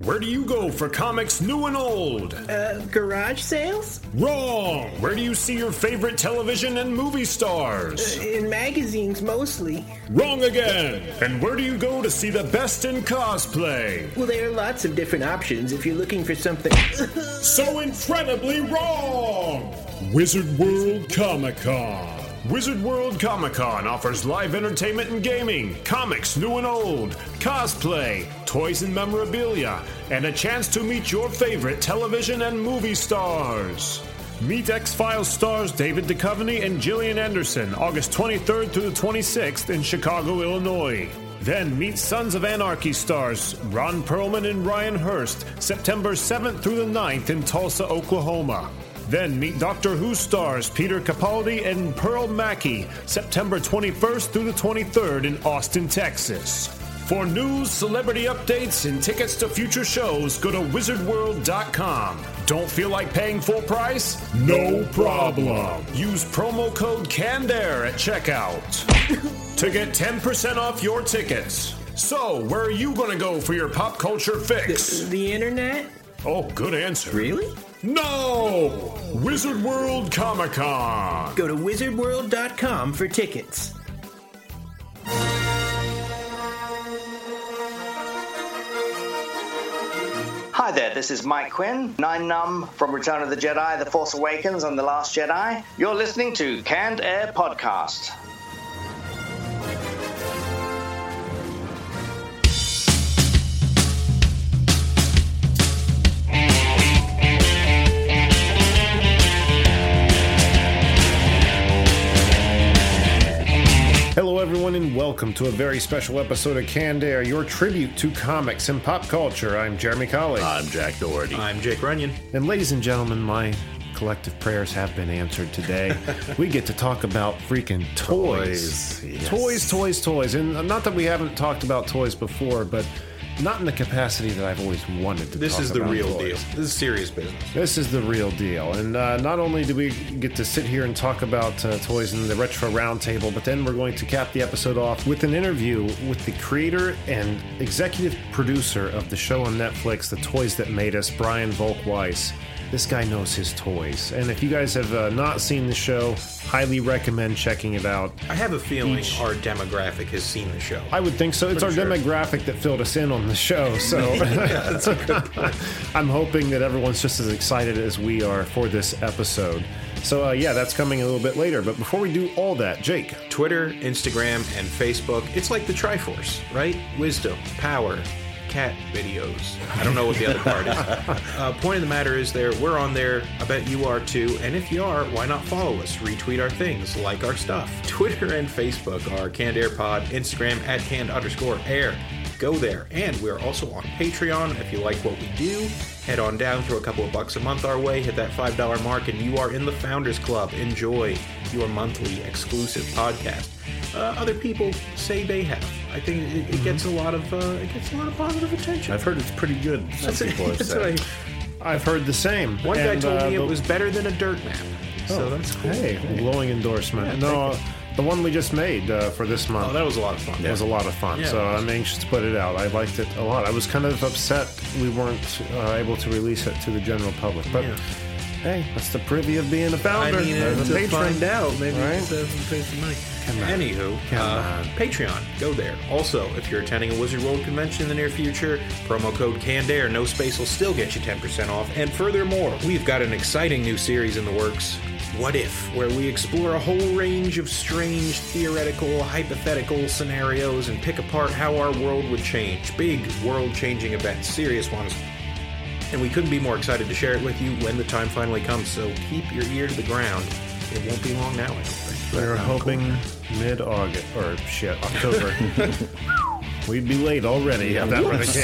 Where do you go for comics new and old? Garage sales? Wrong! Where do you see your favorite television and movie stars? In magazines, mostly. Wrong again! And where do you go to see the best in cosplay? Well, there are lots of different options if you're looking for something... So incredibly wrong! Wizard World Comic-Con. Wizard World Comic-Con offers live entertainment and gaming, comics new and old, cosplay, toys and memorabilia, and a chance to meet your favorite television and movie stars. Meet X-Files stars David Duchovny and Gillian Anderson August 23rd through the 26th in Chicago, Illinois. Then meet Sons of Anarchy stars Ron Perlman and Ryan Hurst September 7th through the 9th in Tulsa, Oklahoma. Then meet Doctor Who stars Peter Capaldi and Pearl Mackie September 21st through the 23rd in Austin, Texas. For news, celebrity updates, and tickets to future shows, go to wizardworld.com. Don't feel like paying full price? No problem. Use promo code CANDAIR at checkout to get 10% off your tickets. So, where are you going to go for your pop culture fix? The internet? Oh, good answer. Really? No! Wizard World Comic-Con. Go to wizardworld.com for tickets. Hi there, this is Mike Quinn, Nine Numb from Return of the Jedi, The Force Awakens, and The Last Jedi. You're listening to Canned Air Podcast. Hello everyone and welcome to a very special episode of Canned Air, your tribute to comics and pop culture. I'm Jeremy Colley. I'm Jack Doherty. I'm Jake Runyon. And ladies and gentlemen, my collective prayers have been answered today. We get to talk about freaking toys. Yes. Toys. And not that we haven't talked about toys before, but not in the capacity that I've always wanted to This talk is the about real toys. deal. This is serious business. This is the real deal. And not only do we get to sit here and talk about toys in the Retro Roundtable, but then we're going to cap the episode off with an interview with the creator and executive producer of the show on Netflix, The Toys That Made Us, Brian Volk-Weiss. This guy knows his toys. And if you guys have not seen the show, highly recommend checking it out. I have a feeling our demographic has seen the show. I would think so. It's our demographic that filled us in on the show. So That's a good point. I'm hoping that everyone's just as excited as we are for this episode. So yeah, that's coming a little bit later. But before we do all that, Jake. Twitter, Instagram, and Facebook. It's like the Triforce, right? Wisdom, power, cat videos. I don't know what the other part is. Point of the matter is we're on there. I bet you are too. And if you are, why not follow us? Retweet our things, like our stuff. Twitter and Facebook are Canned Air Pod. Instagram at @canned_air. Go there. And we're also on Patreon. If you like what we do, head on down, throw a couple of bucks a month our way, hit that $5 mark, and you are in the Founders Club. Enjoy your monthly exclusive podcast. Other people say they have. I think it gets a lot of positive attention. I've heard it's pretty good. Some people have That's said. what I've heard the same. one guy And, told me it but- was better than a dirt map. So that's cool. Hey, glowing endorsement. Yeah, No, the one we just made for this month. Oh, that was a lot of fun. was a lot of fun, Yeah, so it was. I'm anxious to put it out. I liked it a lot. I was kind of upset we weren't able to release it to the general public, but Yeah. hey, that's the privy of being a founder. I mean, as a to patron. find out, maybe Right? pay some money. Come on. Anywho, Come on. Patreon, go there. Also, if you're attending a Wizard World convention in the near future, promo code CANDAIR, no space, will still get you 10% off. And furthermore, we've got an exciting new series in the works, What If, where we explore a whole range of strange, theoretical, hypothetical scenarios and pick apart how our world would change. Big, world-changing events, serious ones. And we couldn't be more excited to share it with you when the time finally comes, so keep your ear to the ground. It won't be long now, I don't think. We're hoping mid-August, or shit, October. We'd be late already if that were the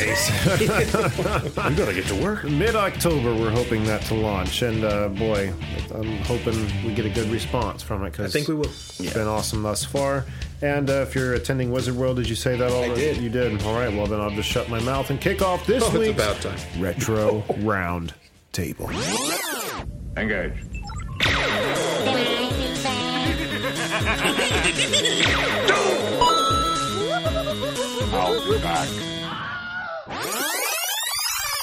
case. I'm gonna get to work. Mid-October, we're hoping that to launch, and boy, I'm hoping we get a good response from it, because I think we will. it's been awesome thus far. And if you're attending Wizard World, did you say that already? did. You did. All right, well then I'll just shut my mouth and kick off this It's week's about time. Retro Round Table. Engage. I'll be back.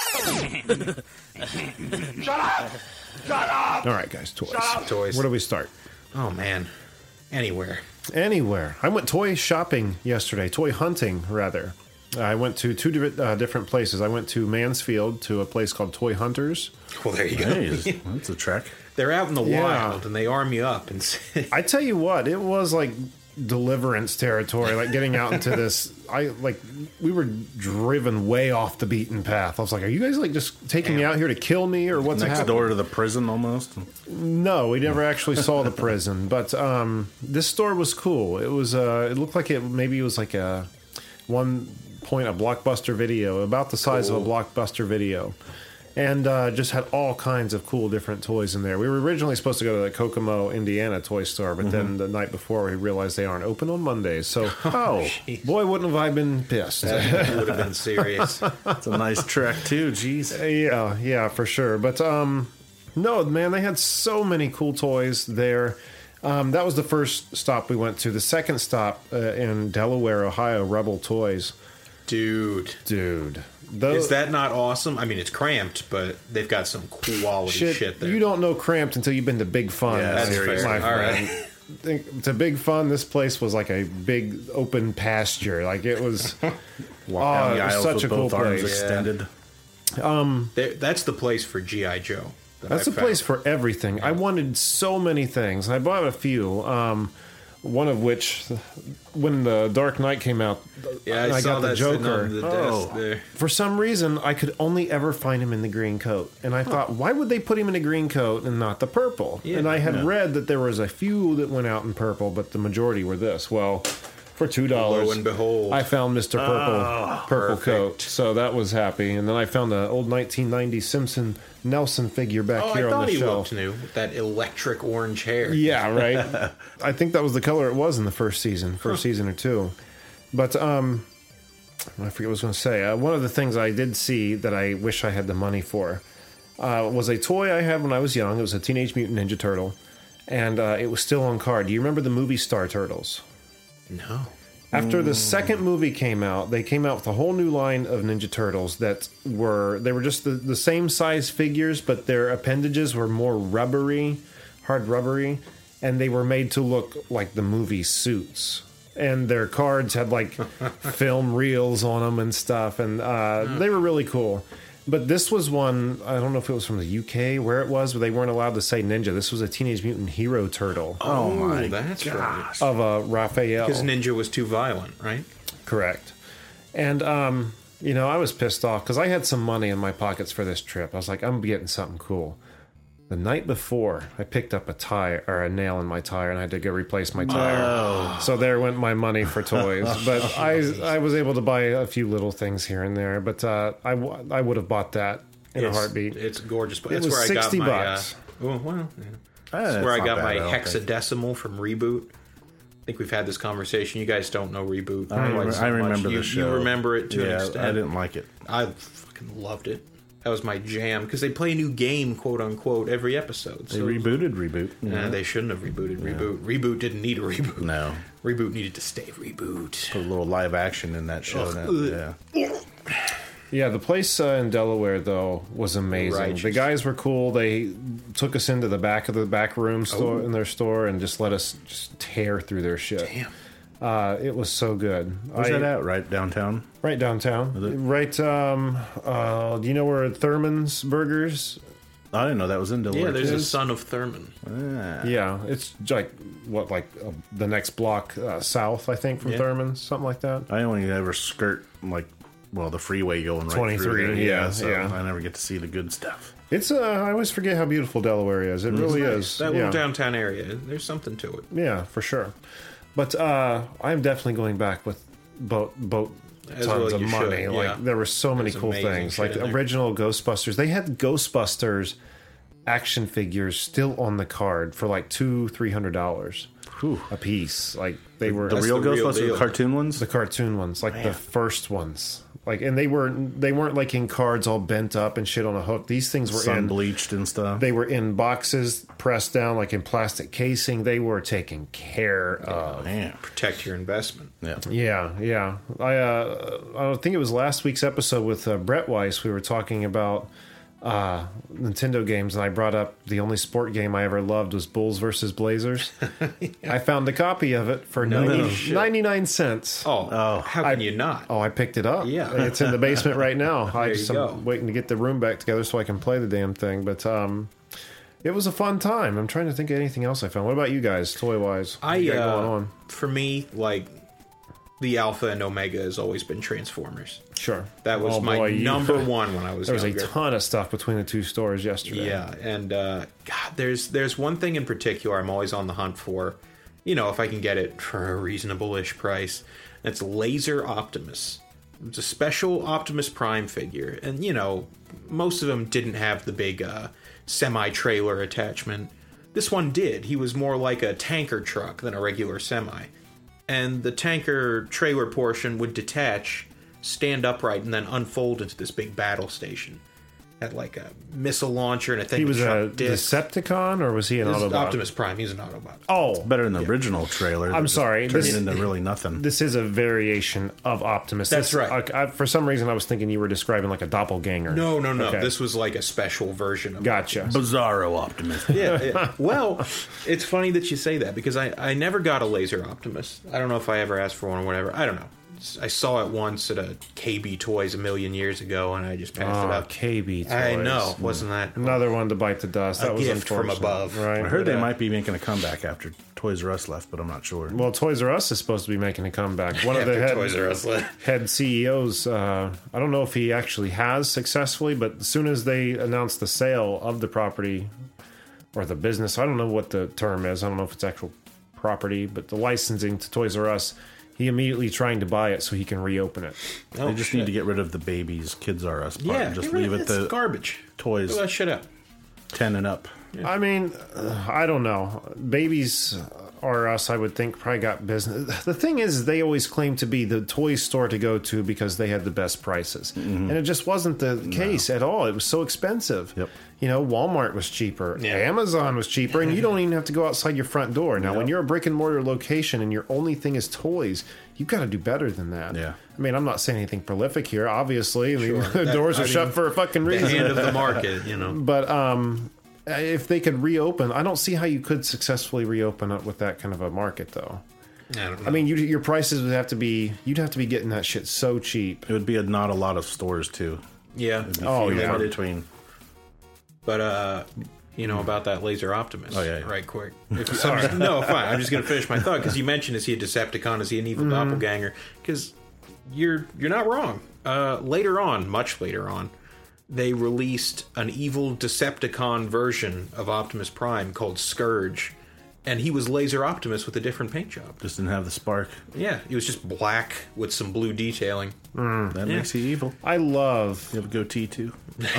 All right, guys, toys. Toys. Where do we start? Oh, man. Anywhere. Anywhere. I went toy shopping yesterday, toy hunting, rather. I went to two different places. I went to Mansfield to a place called Toy Hunters. Well, there you go. Nice. That's a trek. They're out in the Yeah. wild, and they arm you up. And I tell you what, it was like deliverance territory, like getting out into this. We were driven way off the beaten path. I was like, are you guys like just taking me out here to kill me or what's Next happening? door to the prison, almost. No, we never actually saw the prison, but this store was cool. It was it looked like it was like a one point a Blockbuster Video, about the size of a Blockbuster Video, and just had all kinds of cool different toys in there. We were originally supposed to go to the Kokomo, Indiana toy store, but then the night before we realized they aren't open on Mondays. So, boy, wouldn't have I been pissed. that would have been serious. It's a nice trek, too. Jeez. Yeah, for sure. But no, man, they had so many cool toys there. That was the first stop we went to. The second stop in Delaware, Ohio, Rebel Toys. Dude. Is that not awesome? I mean, it's cramped, but they've got some quality shit there. You don't know cramped until you've been to Big Fun. Yeah, That's seriously. fair. My All friend. right. To Big Fun, this place was like a big open pasture. Like it was. Walk down the it was aisles such with a cool both arms place. extended. That's the place for G.I. Joe. That's the place for everything. I wanted so many things. I bought a few. One of which, when the Dark Knight came out, Yeah, I saw got the that sitting Joker. on the desk there. For some reason, I could only ever find him in the green coat. And I thought, why would they put him in a green coat and not the purple? Yeah, and I had read that there was a few that went out in purple, but the majority were this. Well, for $2, Lo and behold. I found Mr. Purple coat. So that was happy. And then I found the old 1990 Simpson Nelson figure back Oh, I here on thought the he shelf. looked new with that electric orange hair. Yeah, right. I think that was the color it was in the first season or two. But I forget what I was going to say. One of the things I did see that I wish I had the money for was a toy I had when I was young. It was a Teenage Mutant Ninja Turtle, and it was still on card. Do you remember the movie Star Turtles? No. After the second movie came out, they came out with a whole new line of Ninja Turtles that were just the same size figures, but their appendages were more hard rubbery, and they were made to look like the movie suits. And their cards had like film reels on them and stuff, and they were really cool. But this was one, I don't know if it was from the UK, where it was, but they weren't allowed to say ninja. This was a Teenage Mutant Hero Turtle Oh, my that's gosh. right. of Raphael. Because Ninja was too violent, right? Correct. And, I was pissed off because I had some money in my pockets for this trip. I was like, I'm getting something cool. The night before, I picked up a nail in my tire, and I had to go replace my tire. So there went my money for toys. But I was able to buy a few little things here and there. But I would have bought that in a heartbeat. It's gorgeous. But It that's was where I got $60 my. bucks. That's where I got my don't think. hexadecimal from Reboot. I think we've had this conversation. You guys don't know Reboot. I remember much. the show. You remember it to an extent. I didn't like it. I fucking loved it. That was my jam because they play a new game, quote unquote, every episode. They rebooted Reboot. Nah, they shouldn't have rebooted Reboot. Reboot didn't need a reboot. No. Reboot needed to stay Reboot. Put a little live action in that show. Yeah. Yeah, the place in Delaware, though, was amazing. Righteous. The guys were cool. They took us into the back room store in their store and just let us just tear through their shit. Damn. It was so good. Where's that at? Right downtown? Right downtown. Right, do you know where Thurman's Burgers? I didn't know that was in Delaware. Yeah, there's too. a son of Thurman. Yeah, it's like, the next block south, I think, from Yeah. Thurman's, something like that. I only ever skirt, the freeway going right 23, through there. yeah, So yeah. I never get to see the good stuff. It's, I always forget how beautiful Delaware is. It really is. That yeah. little downtown area, there's something to it. Yeah, for sure. But I'm definitely going back with boat As tons well of you money. should, Like yeah. there were so many There's cool amazing things. shit Like in the there. original Ghostbusters. They had Ghostbusters action figures still on the card for like $200-$300 a piece. Like they were The real the real Ghostbusters, deal. the cartoon ones? the cartoon ones, like the first ones. Like, and they weren't like in cards all bent up and shit on a hook. These things were Sun in bleached and stuff. They were in boxes, pressed down like in plastic casing. They were taken care of. Man. Protect your investment. Yeah. Yeah. I think it was last week's episode with Brett Weiss. We were talking about Nintendo games, and I brought up the only sport game I ever loved was Bulls versus Blazers. I found a copy of it for 99 cents. How can you not? Oh, I picked it up. Yeah. It's in the basement right now. you go. I'm waiting to get the room back together so I can play the damn thing. But it was a fun time. I'm trying to think of anything else I found. What about you guys, toy-wise? What you got going on? For me, like, the Alpha and Omega has always been Transformers. Sure. That was my number one when I was There was younger. a ton of stuff between the two stores yesterday. Yeah, and God, there's one thing in particular I'm always on the hunt for. You know, if I can get it for a reasonable-ish price. And it's Laser Optimus. It's a special Optimus Prime figure, and you know, most of them didn't have the big semi-trailer attachment. This one did. He was more like a tanker truck than a regular semi. And the tanker trailer portion would detach, stand upright, and then unfold into this big battle station. Had like a missile launcher and a thing. He was a discs. Decepticon, or was he an This is Autobot? Optimus Prime. He's an Autobot. Oh, Better than the original trailer. I'm sorry. Turned This- into really nothing. this is a variation of Optimus. That's This- right. for some reason, I was thinking you were describing like a doppelganger. No. Okay. This was like a special version of Gotcha. Bizarro Optimus. Yeah. Well, it's funny that you say that because I never got a Laser Optimus. I don't know if I ever asked for one or whatever. I don't know. I saw it once at a KB Toys a million years ago, and I just passed it up. KB toys. I know, wasn't that Another one to bite the dust. That a was gift from unfortunate. above? Right. I heard they might be making a comeback after Toys R Us left, but I'm not sure. Well, Toys R Us is supposed to be making a comeback. One of the After Toys R Us left. head CEOs, I don't know if he actually has successfully, but as soon as they announced the sale of the property or the business, I don't know what the term is. I don't know if it's actual property, but the licensing to Toys R Us, he immediately trying to buy it so he can reopen it. They just need to get rid of the babies, Kids R Us part. Yeah, and just get rid leave of it it's to garbage. toys Throw that shit up. 10 and up. I mean, I don't know. Babies R Us, I would think, probably got business. The thing is, they always claim to be the toy store to go to because they had the best prices. And it just wasn't the case at all. It was so expensive. Yep. You know, Walmart was cheaper. Yeah. Amazon was cheaper. And you don't even have to go outside your front door. Now, when you're a brick and mortar location and your only thing is toys, you've got to do better than that. Yeah. I mean, I'm not saying anything prolific here, obviously. I mean, Sure. the doors I are mean, shut for a fucking The reason. hand of the market, you know. But if they could reopen, I don't see how you could successfully reopen it with that kind of a market, though. I don't know. I mean, your prices would have to be, you'd have to be getting that shit so cheap. It would be not a lot of stores, too. yeah. Oh, Few yeah. in between. But you know about that Laser Optimus. Oh, yeah. Right quick. Sorry. No, fine. I'm just going to finish my thought because you mentioned, is he a Decepticon? Is he an evil doppelganger? Because you're not wrong. Later on, much later on, they released an evil Decepticon version of Optimus Prime called Scourge, and he was Laser Optimus with a different paint job. Just didn't have the spark. Yeah, he was just black with some blue detailing. That makes you evil. I love You have a goatee, too.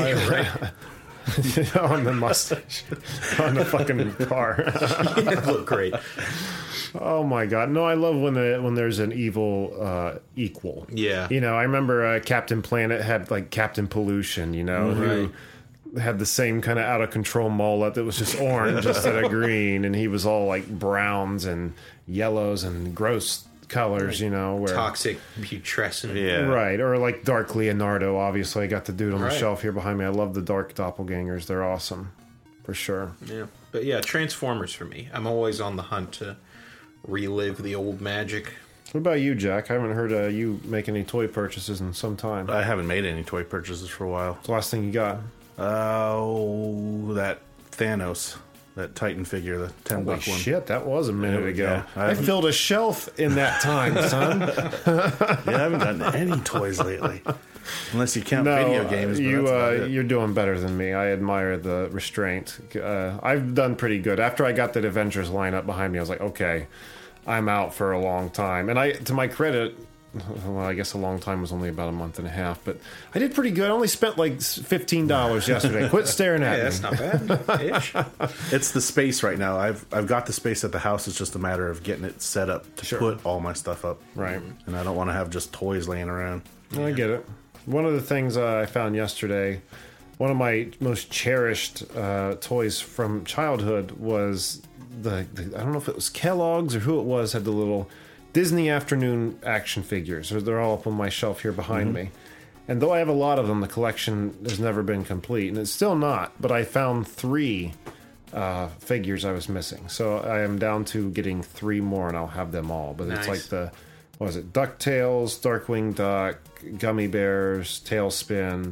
on the mustache, on the fucking car. It looked great. Oh my god! No, I love when there's an evil equal. Yeah. You know, I remember Captain Planet had like Captain Pollution. You know, who had the same kind of out of control mullet that was just orange instead of green, and he was all like browns and yellows and gross colors. You know, where Toxic putrescent. Yeah. right, or like Dark Leonardo. Obviously, I got the dude on the Right. shelf here behind me. I love the dark doppelgangers. They're awesome, for sure. Yeah, but yeah, Transformers for me. I'm always on the hunt to relive the old magic. What about you, Jack? I haven't heard you make any toy purchases in some time. I haven't made any toy purchases for a while. What's the last thing you got? Oh, that Thanos. That Titan figure, the 10 Holy buck one. shit, that was a minute ago. Yeah, I filled a shelf in that time, son. Yeah, I haven't gotten any toys lately. Unless you count video games. But you that's about it. you're doing better than me. I admire the restraint. I've done pretty good. After I got that Avengers lineup behind me, I was like, okay, I'm out for a long time. And to my credit, well, I guess a long time was only about a month and a half, but I did pretty good. I only spent like $15 yesterday. Quit staring at Yeah, me. that's not bad. Ish. It's the space right now. I've got the space at the house. It's just a matter of getting it set up to put all my stuff up. Right. And I don't want to have just toys laying around. I get it. One of the things I found yesterday, one of my most cherished toys from childhood was the I don't know if it was Kellogg's or who it was, had the little Disney Afternoon action figures. They're all up on my shelf here behind me. And though I have a lot of them, the collection has never been complete, and it's still not. But I found 3 figures I was missing, so I am down to getting 3 more, and I'll have them all. But it's like the, what was it? DuckTales, Darkwing Duck, Gummy Bears, Tailspin.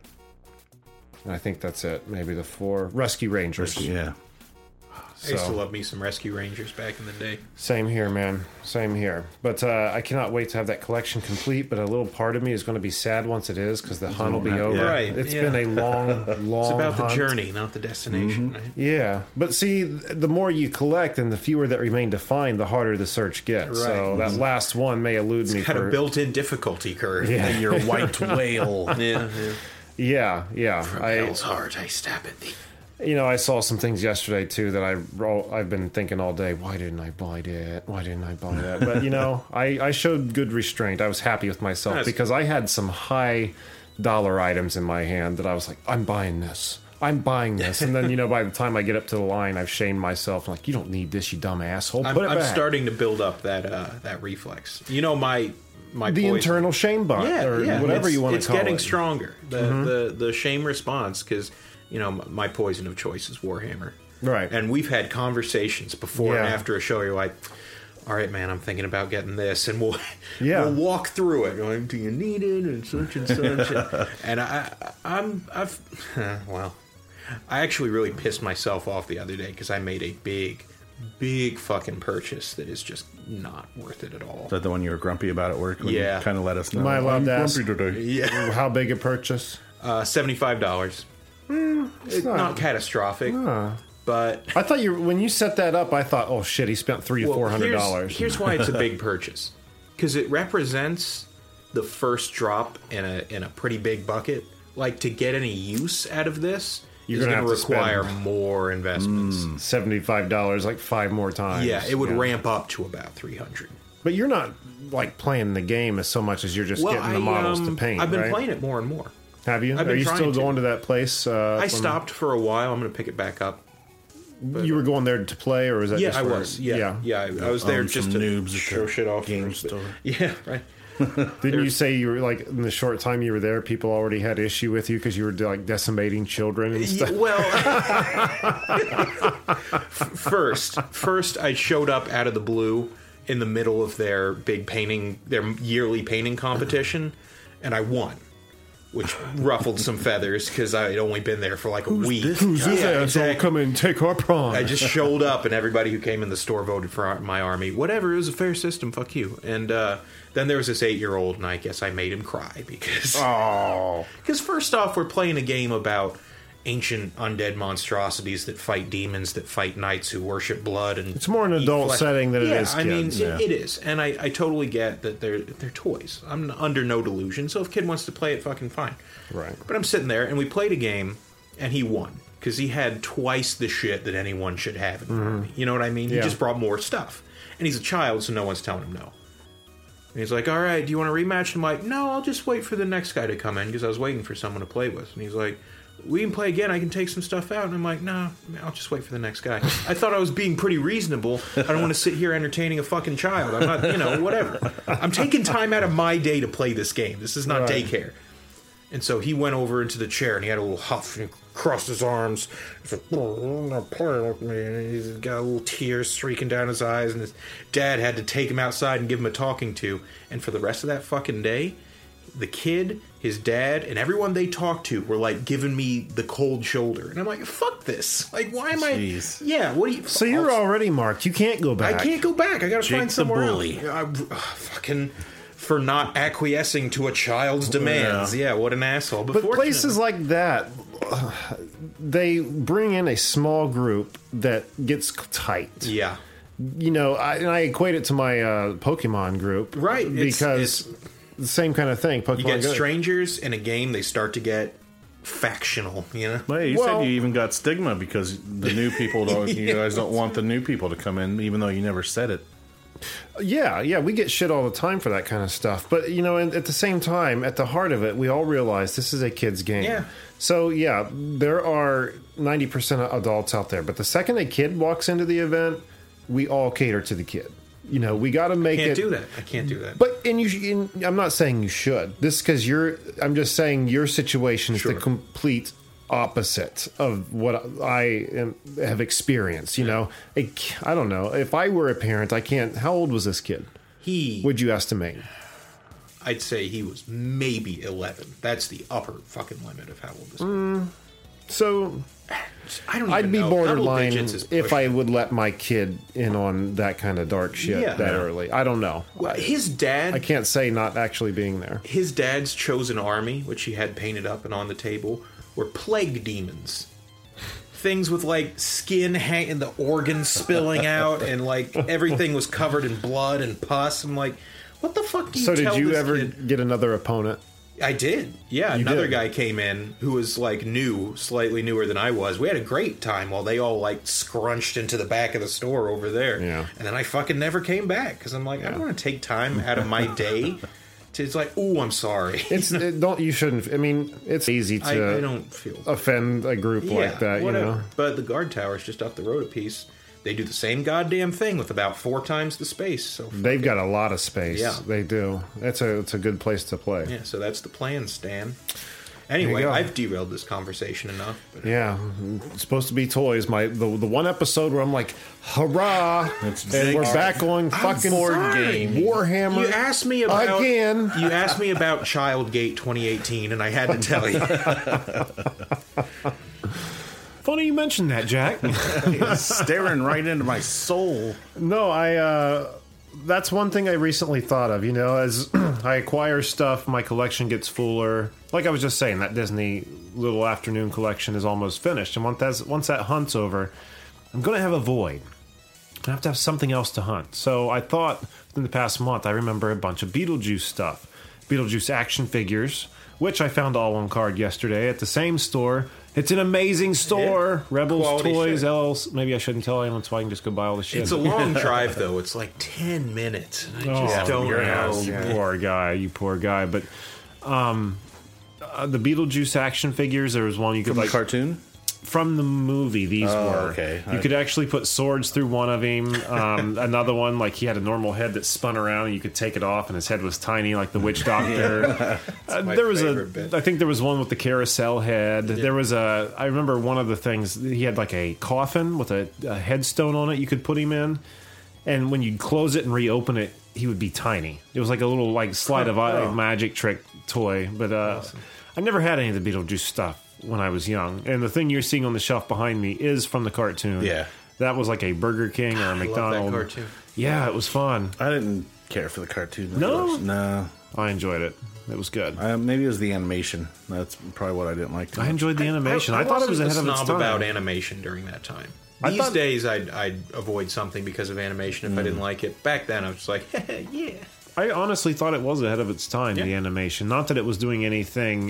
And I think that's it. Maybe the 4 Rescue Rangers. Yeah. I used to love me some Rescue Rangers back in the day. Same here, man. Same here. But I cannot wait to have that collection complete. But a little part of me is going to be sad once it is, because the hunt will be over. Yeah. Right, It's yeah. been a long, long It's about hunt. the journey, not the destination. Right? Yeah. But see, the more you collect and the fewer that remain to find, the harder the search gets. Right. So that last one may elude me Got for... a built-in difficulty curve. Yeah. And your white whale. Yeah. Hell's heart, I stab at thee. You know, I saw some things yesterday, too, that I've been thinking all day, why didn't I buy that? Why didn't I buy that? But, you know, I showed good restraint. I was happy with myself because I had some high-dollar items in my hand that I was like, I'm buying this. I'm buying this. And then, you know, by the time I get up to the line, I've shamed myself. I'm like, you don't need this, you dumb asshole. Put it I'm back. starting to build up that reflex. You know, my The poison- internal shame bot, or whatever you want to call it. It's getting stronger. The shame response, because, you know, my poison of choice is Warhammer. Right. And we've had conversations before and Yeah. after a show. You're like, all right, man, I'm thinking about getting this, and we'll Yeah. walk through it. Going, do you need it, and such and such. And I've well, I actually really pissed myself off the other day because I made a big fucking purchase that is just not worth it at all. Is that the one you were grumpy about at work? When Yeah. You kind of let us know. Am I allowed I'm to ask? grumpy today. Yeah, How big a purchase? $75. It's not catastrophic, but I thought when you set that up, I thought, oh shit, he spent $300 to $400. Here's why it's a big purchase, because it represents the first drop in a pretty big bucket. Like, to get any use out of this, You're is gonna going to have to spend- require more investments. $75, like 5 more times. Yeah, it would ramp up to about 300. But you're not like playing the game as so much as you're just getting the models to paint. I've been right? playing it more and more. Have you? I've Are been you trying still to. going to that place? I from- stopped for a while. I'm going to pick it back up. You were going there to play, or was that? Yeah, just I for- was. Yeah. I was there Own just some to noobs at show the shit off. game first, but- store. Yeah, right. Didn't you say you were like in the short time you were there, people already had issue with you because you were like decimating children and stuff? Well, first I showed up out of the blue in the middle of their yearly painting competition, and I won, which ruffled some feathers because I had only been there for like a week. Who's this Yeah, asshole? exactly. Come and take our prize. I just showed up, and everybody who came in the store voted for my army. Whatever, it was a fair system. Fuck you. And then there was this 8-year-old, and I guess I made him cry because. Oh, Because first off, we're playing a game about ancient undead monstrosities that fight demons, that fight knights who worship blood, and it's more an eat adult flesh. setting than it Yeah, is I mean, kids. it is, and I totally get that they're toys. I'm under no delusion. So if a kid wants to play it, fucking fine. Right. But I'm sitting there, and we played a game, and he won because he had twice the shit that anyone should have in front of me. You know what I mean? He Yeah. just brought more stuff, and he's a child, so no one's telling him no. And he's like, all right, do you want to rematch? I'm like, no, I'll just wait for the next guy to come in because I was waiting for someone to play with. And he's like, we can play again. I can take some stuff out. And I'm like, no, I'll just wait for the next guy. I thought I was being pretty reasonable. I don't want to sit here entertaining a fucking child. I'm not, whatever. I'm taking time out of my day to play this game. This is not Right. daycare. And so he went over into the chair and he had a little huff and he crossed his arms. He's like, oh, I'm not playing with me. And he's got a little tears streaking down his eyes. And his dad had to take him outside and give him a talking to. And for the rest of that fucking day, the kid, his dad, and everyone they talked to were like giving me the cold shoulder. And I'm like, fuck this. Like, why am Jeez. I? Yeah, what do you. So you're already marked. You can't go back. I can't go back. I gotta Jake find the somewhere bully. else. Fucking. For not acquiescing to a child's demands. Yeah, what an asshole. But places like that, they bring in a small group that gets tight. Yeah. You know, I equate it to my Pokemon group. Right, it's- Because the same kind of thing. Pokemon You get Go. strangers in a game, they start to get factional, you know? Well, you Well- said you even got stigma because the new people don't. You guys don't want the new people to come in, even though you never said it. Yeah, we get shit all the time for that kind of stuff. But, you know, and at the same time, at the heart of it, we all realize this is a kid's game. Yeah. So, yeah, there are 90% of adults out there. But the second a kid walks into the event, we all cater to the kid. we got to make Can't it. do that. I can't do that. But I'm not saying you should. This because I'm just saying your situation is the complete opposite of what I have experienced. You know, I don't know. If I were a parent, I can't. How old was this kid? Would you estimate? I'd say he was maybe 11. That's the upper fucking limit of how old this kid. So I don't. I'd be know. Double borderline digits is if I pushing. would let my kid in on that kind of dark shit that early. I don't know. Well, his dad. I can't say not actually being there. His dad's chosen army, which he had painted up and on the table, were plague demons. Things with like skin hanging, the organs spilling out, and like everything was covered in blood and pus. I'm like, what the fuck do you So tell did you this ever kid? get another opponent? I did. Yeah, You another did. guy came in who was like new, slightly newer than I was. We had a great time while they all like scrunched into the back of the store over there. Yeah. And then I fucking never came back because I'm like, I don't want to take time out of my day to. It's like, ooh, I'm sorry. You shouldn't. I mean, it's easy to I don't feel offend a group like that. whatever. You know. But the guard tower's just up the road a piece. They do the same goddamn thing with about 4 times the space. So They've got a lot of space. Yeah. They do. It's a good place to play. yeah. So that's the plan, Stan. There Anyway, you go. I've derailed this conversation enough. But Yeah, it's supposed to be toys. The one episode where I'm like, hurrah! And we're back on fucking board game. Warhammer. You asked me about again. You asked me about Childgate 2018, and I had to tell you. Funny you mentioned that, Jack. Staring right into my soul. No, that's one thing I recently thought of. You know, as I acquire stuff, my collection gets fuller. Like I was just saying, that Disney Little Afternoon collection is almost finished, and once that hunt's over, I'm going to have a void. I have to have something else to hunt. So I thought within the past month, I remember a bunch of Beetlejuice stuff, Beetlejuice action figures, which I found all on card yesterday at the same store. It's an amazing store. Yeah. Rebels Quality Toys, shit. LLC. Maybe I shouldn't tell anyone so I can just go buy all the shit. It's a long drive, though. It's like 10 minutes. And I just don't know. You poor guy. But the Beetlejuice action figures, there was one you could From the like cartoon? from the movie. These were okay. You could actually put swords through one of him. Another one, like he had a normal head that spun around, and you could take it off, and his head was tiny, like the witch doctor. my There was favorite bit. I think there was one with the carousel head. There was I remember one of the things, he had like a coffin with a headstone on it. You could put him in, and when you'd close it and reopen it, he would be tiny. It was like a little like sleight of magic trick toy. But I never had any of the Beetlejuice stuff when I was young. And the thing you're seeing on the shelf behind me is from the cartoon. Yeah. That was like a Burger King or a I love that McDonald's. cartoon. Yeah, it was fun. I didn't care for the cartoon. that No? much. No. I enjoyed it. It was good. Maybe it was the animation. That's probably what I didn't like. too I much. enjoyed the animation. I thought it was wasn't ahead a of its snob time. about animation during that time. I These thought- days, I'd avoid something because of animation if I didn't like it. Back then, I was just like, yeah. I honestly thought it was ahead of its time, the Yeah. animation. Not that it was doing anything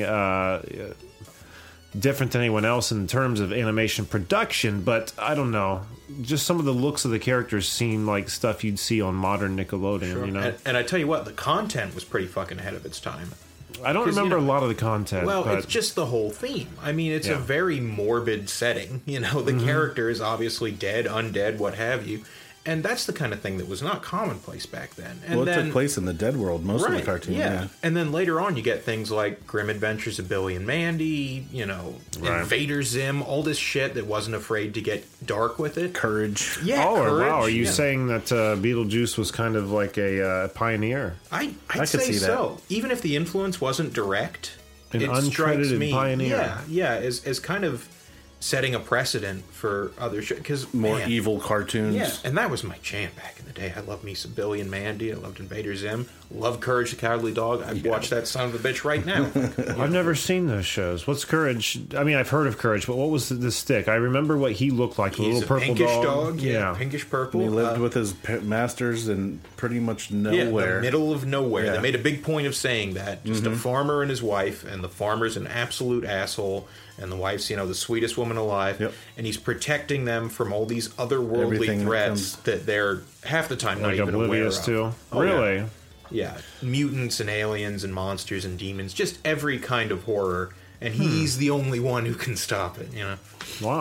different than anyone else in terms of animation production, but I don't know. Just some of the looks of the characters seem like stuff you'd see on modern Nickelodeon, you know? And I tell you what, the content was pretty fucking ahead of its time. I don't 'cause, remember you know, a lot of the content. Well, but it's just the whole theme. I mean, it's Yeah. a very morbid setting. You know, the character is obviously dead, undead, what have you. And that's the kind of thing that was not commonplace back then. And Well, it then, took place in the Dead World, most of the cartoon. Yeah. And then later on, you get things like Grim Adventures of Billy and Mandy, you know, Right. Invader Zim, all this shit that wasn't afraid to get dark with it. Courage. Yeah, Oh, Courage, wow. Are you yeah. saying that Beetlejuice was kind of like a pioneer? I'd could say see that. so. Even if the influence wasn't direct, An it strikes uncredited me, pioneer. Yeah, as kind of setting a precedent for other shit. Because More evil cartoons. Yeah, and that was my jam back in the day. I loved me some Billy and Mandy. I loved Invader Zim. Loved Courage the Cowardly Dog. I'd watch that son of a bitch right now. I've never seen those shows. What's Courage? I mean, I've heard of Courage, but what was the stick? I remember what he looked like, the He's little a purple pinkish dog. yeah, pinkish purple. He lived with his masters in pretty much Yeah, nowhere. the middle of nowhere. Yeah. They made a big point of saying that. Just a farmer and his wife, and the farmer's an absolute asshole, and the wife's, you know, the sweetest woman alive. Yep. And he's protecting them from all these otherworldly Everything that threats that they're half the time not Like even aware oblivious of. to. Oh, yeah. Really? Yeah, mutants and aliens and monsters and demons, just every kind of horror, and he's the only one who can stop it, you know. Wow.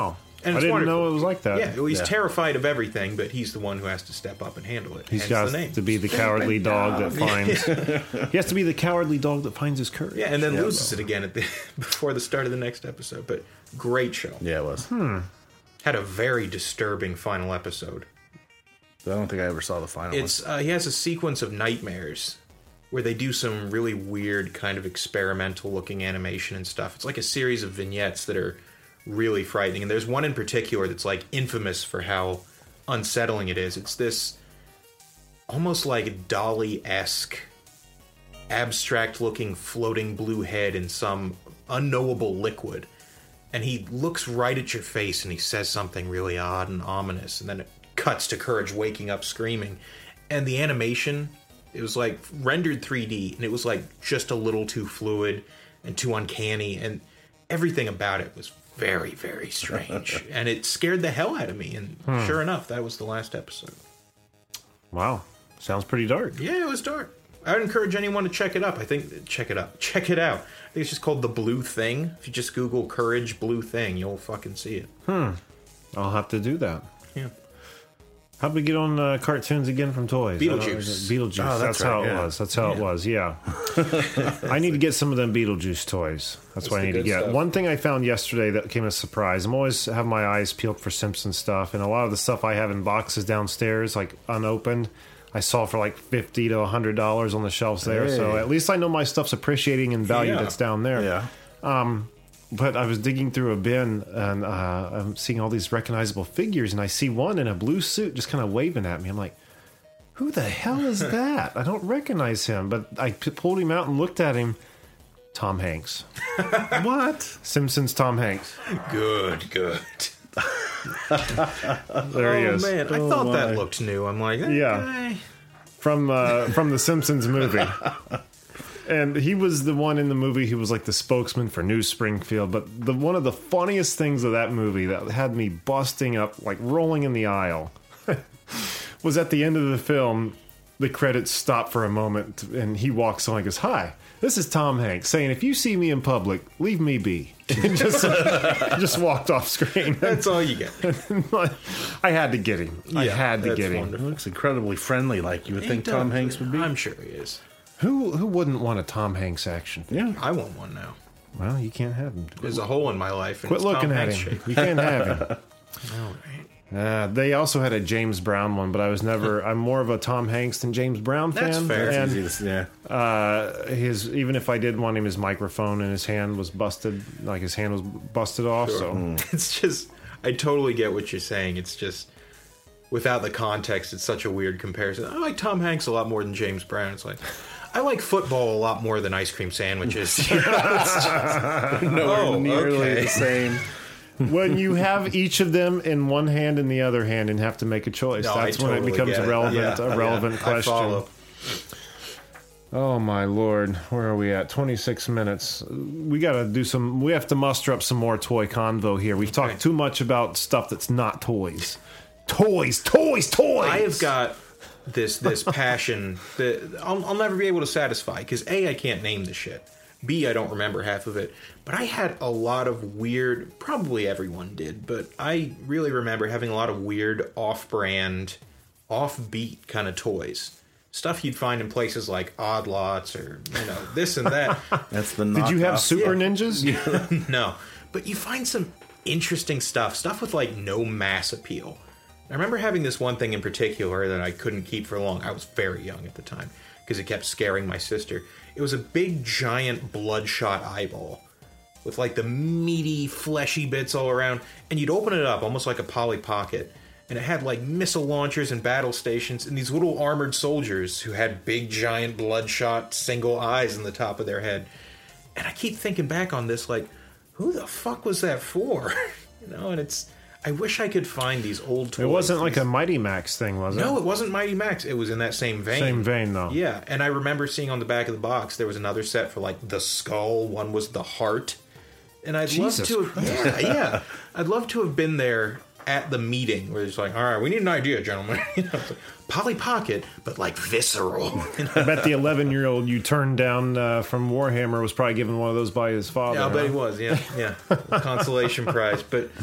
And I it's didn't wonderful. know it was like that. Yeah, well, he's terrified of everything, but he's the one who has to step up and handle it. He's Hence got the name. to be the cowardly dog that finds. He has to be the cowardly dog that finds his courage. Yeah, and then loses it again before the start of the next episode. But great show. Yeah, it was. Had a very disturbing final episode. I don't think I ever saw the final one. It's he has a sequence of nightmares where they do some really weird kind of experimental looking animation and stuff. It's like a series of vignettes that are really frightening. And there's one in particular that's like infamous for how unsettling it is. It's this almost like Dali-esque abstract looking floating blue head in some unknowable liquid. And he looks right at your face and he says something really odd and ominous. And then it cuts to Courage waking up screaming. And the animation, it was like rendered 3D, and it was like just a little too fluid and too uncanny, and everything about it was very, very strange. And it scared the hell out of me, and sure enough, that was the last episode. Wow. Sounds pretty dark. Yeah, it was dark. I would encourage anyone to check it up. Check it out. I think it's just called The Blue Thing. If you just Google Courage Blue Thing, you'll fucking see it. I'll have to do that. Yeah. How'd we get on cartoons again from toys? Beetlejuice. Beetlejuice. Oh, that's right, how it yeah. was. That's how it was. Yeah. I need to get some of them Beetlejuice toys. That's what I the need to good get. stuff. One thing I found yesterday that came as a surprise. I'm always have my eyes peeled for Simpsons stuff, and a lot of the stuff I have in boxes downstairs, like unopened, I saw for like $50 to $100 on the shelves there. Hey. So at least I know my stuff's appreciating in value Yeah. that's down there. Yeah. But I was digging through a bin, and I'm seeing all these recognizable figures, and I see one in a blue suit just kind of waving at me. I'm like, who the hell is that? I don't recognize him. But I pulled him out and looked at him. Tom Hanks. What? Simpsons Tom Hanks. Good. There he is. Man, I thought that looked new. I'm like, Yeah. From the Simpsons movie. And he was the one in the movie who was like the spokesman for New Springfield. But one of the funniest things of that movie that had me busting up, like rolling in the aisle, was at the end of the film, the credits stop for a moment, and he walks on and goes, "Hi, this is Tom Hanks, saying if you see me in public, leave me be." And just walked off screen. That's all you get. I had to get him. I had to that's get him. He wonderful. looks incredibly friendly, like you would think Tom Hanks would be. I'm sure he is. Who wouldn't want a Tom Hanks action? Yeah. I want one now. Well, you can't have him. There's a hole in my life. And Quit it's looking Tom at Hanks him. shape. You can't have him. All right. They also had a James Brown one, but I'm more of a Tom Hanks than James Brown fan. That's fair. And Yeah. even if I did want him, his microphone in his hand was busted, like his hand was busted off. So It's just, I totally get what you're saying. It's just, without the context, it's such a weird comparison. I like Tom Hanks a lot more than James Brown. It's like, I like football a lot more than ice cream sandwiches. You know, it's just, Nowhere nearly okay. the same. when you have each of them in one hand and the other hand and have to make a choice, No, that's I when totally it becomes get a it. relevant I question. follow. Oh my lord, where are we at? 26 minutes. We gotta do some. We have to muster up some more toy convo here. We've talked too much about stuff that's not toys. Toys. I have got this passion that I'll never be able to satisfy, because A, I can't name the shit. B, I don't remember half of it. But I had a lot of weird, probably everyone did, but I really remember having a lot of weird off-brand, offbeat kind of toys. Stuff you'd find in places like Odd Lots or, this and that. That's the Did you have knockoff. Super Ninjas? No. But you find some interesting stuff with like no mass appeal. I remember having this one thing in particular that I couldn't keep for long. I was very young at the time because it kept scaring my sister. It was a big, giant, bloodshot eyeball with like the meaty, fleshy bits all around. And you'd open it up almost like a Polly Pocket. And it had like missile launchers and battle stations and these little armored soldiers who had big, giant, bloodshot, single eyes in the top of their head. And I keep thinking back on this like, who the fuck was that for? And it's... I wish I could find these old toys. It wasn't like a Mighty Max thing, was it? No, it wasn't Mighty Max. It was in that same vein. Same vein, though. Yeah, and I remember seeing on the back of the box there was another set for like the skull. One was the heart, and I'd Jesus love to. Yeah, I'd love to have been there at the meeting where it's like, all right, we need an idea, gentlemen. It's like, Polly Pocket, but like visceral. I bet the 11-year-old you turned down from Warhammer was probably given one of those by his father. Yeah, I'll bet he huh? was. Yeah. Consolation prize, but.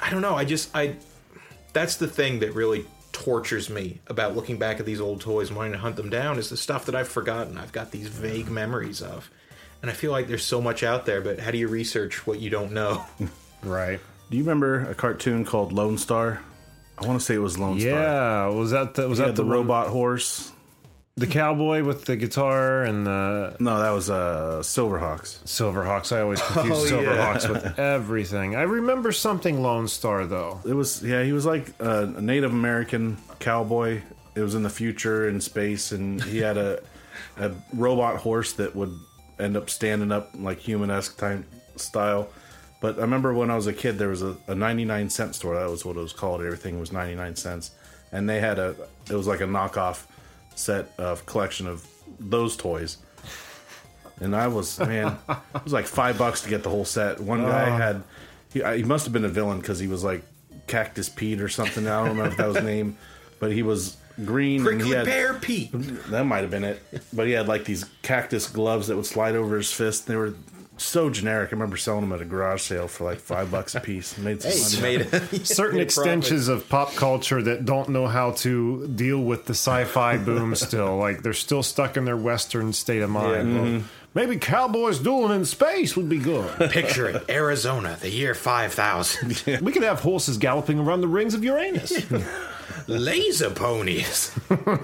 I don't know. That's the thing that really tortures me about looking back at these old toys and wanting to hunt them down is the stuff that I've forgotten. I've got these vague memories of. And I feel like there's so much out there, but how do you research what you don't know? Right. Do you remember a cartoon called Lone Star? I want to say it was Lone Star. Yeah. Was that the the robot horse? The cowboy with the guitar and the... No, that was Silverhawks. Silverhawks. I always confuse Silverhawks with everything. I remember something Lone Star, though. It was, he was like a Native American cowboy. It was in the future in space, and he had a robot horse that would end up standing up like human-esque type style. But I remember when I was a kid, there was a 99-cent store. That was what it was called. Everything was 99 cents. And they had it was like a knockoff set of collection of those toys. And it was like $5 to get the whole set. One guy had, he must have been a villain because he was like Cactus Pete or something. I don't remember if that was his name, but he was green. Prickly and he had, Pear Pete. That might have been it. But he had like these cactus gloves that would slide over his fist. They were so generic. I remember selling them at a garage sale for like $5 a piece. Made some money. Certain extensions of pop culture that don't know how to deal with the sci-fi boom still. Like, they're still stuck in their Western state of mind. Yeah. Well, maybe cowboys dueling in space would be good. Picture it, Arizona, the year 5000. We could have horses galloping around the rings of Uranus. Laser ponies.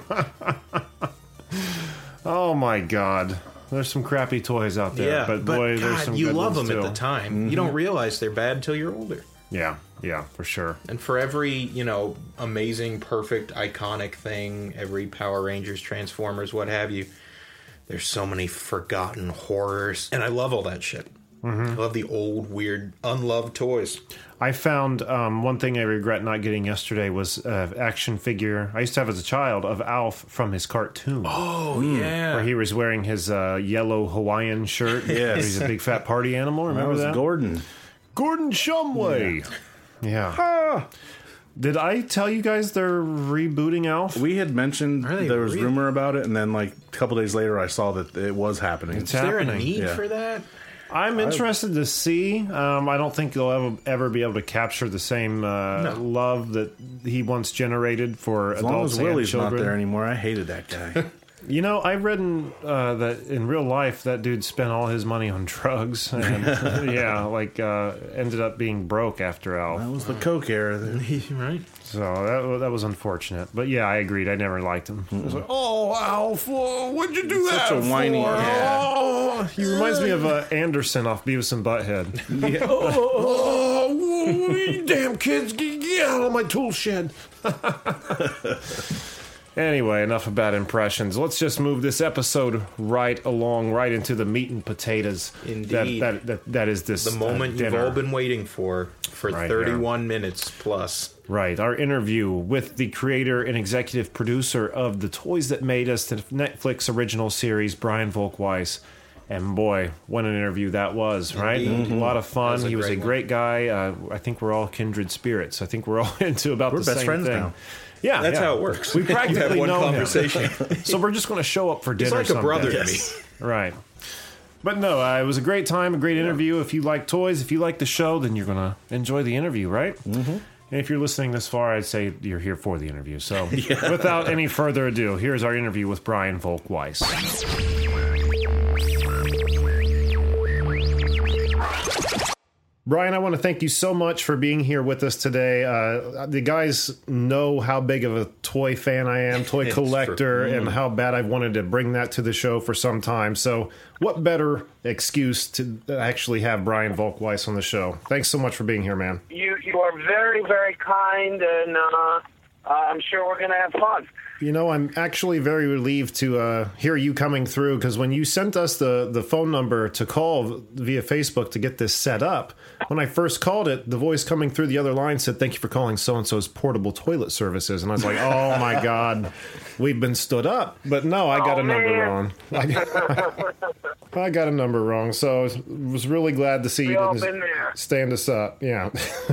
Oh, my God. There's some crappy toys out there, but boy, God, there's some you good love ones them too. at the time. You don't realize they're bad till you're older. Yeah, for sure. And for every, amazing, perfect, iconic thing, every Power Rangers, Transformers, what have you, there's so many forgotten horrors. And I love all that shit. I love the old, weird, unloved toys. I found one thing I regret not getting yesterday was an action figure I used to have as a child of Alf from his cartoon. Oh, yeah. Where he was wearing his yellow Hawaiian shirt. Yes. He's a big fat party animal. Remember that? Gordon. Gordon Shumway. Yeah. Did I tell you guys they're rebooting Alf? We had mentioned there was rumor about it, and then like a couple days later, I saw that it was happening. It's Is there a happening. need for that? I'm interested to see. I don't think they'll ever be able to capture the same love that he once generated for As long adults as and Willie's children. not there anymore, I hated that guy. I've read that in real life, that dude spent all his money on drugs and ended up being broke after Alf. That was the Coke era. Right. So that was unfortunate. But yeah, I agreed. I never liked him. I was like, oh, Alf, what'd you do that Such a whiny. for? Yeah. Oh, he reminds me of Anderson off Beavis and Butthead. Yeah. Oh, you damn kids, get out of my tool shed. Anyway, enough of bad impressions. Let's just move this episode right into the meat and potatoes. Indeed. That is this The moment you've dinner. all been waiting for Right 31 minutes plus. Right, our interview with the creator and executive producer of The Toys That Made Us, the Netflix original series, Brian Volk-Weiss. And boy, what an interview that was, right? Indeed. A lot of fun. He was a great great guy. I think we're all kindred spirits. I think we're all into about We're the best same friends thing. now. Yeah, That's how it works. We practically You have one know him. conversation. So we're just going to show up for He's dinner like a someday. brother to me. Right. But no, it was a great time, a great interview. If you like toys, if you like the show, then you're going to enjoy the interview, right? Mm-hmm. And if you're listening this far, I'd say you're here for the interview. So without any further ado, here's our interview with Brian Volk-Weiss. Brian, I want to thank you so much for being here with us today. The guys know how big of a toy fan I am, toy collector, and how bad I've wanted to bring that to the show for some time. So what better excuse to actually have Brian Volk-Weiss on the show? Thanks so much for being here, man. You are very, very kind, and I'm sure we're going to have fun. You know, I'm actually very relieved to hear you coming through, because when you sent us the phone number to call via Facebook to get this set up, when I first called it, the voice coming through the other line said, "Thank you for calling so-and-so's portable toilet services." And I was like, oh my God, we've been stood up. But no, I got a number wrong. I got a number wrong. So I was really glad to see you all didn't been there. stand us up. Yeah.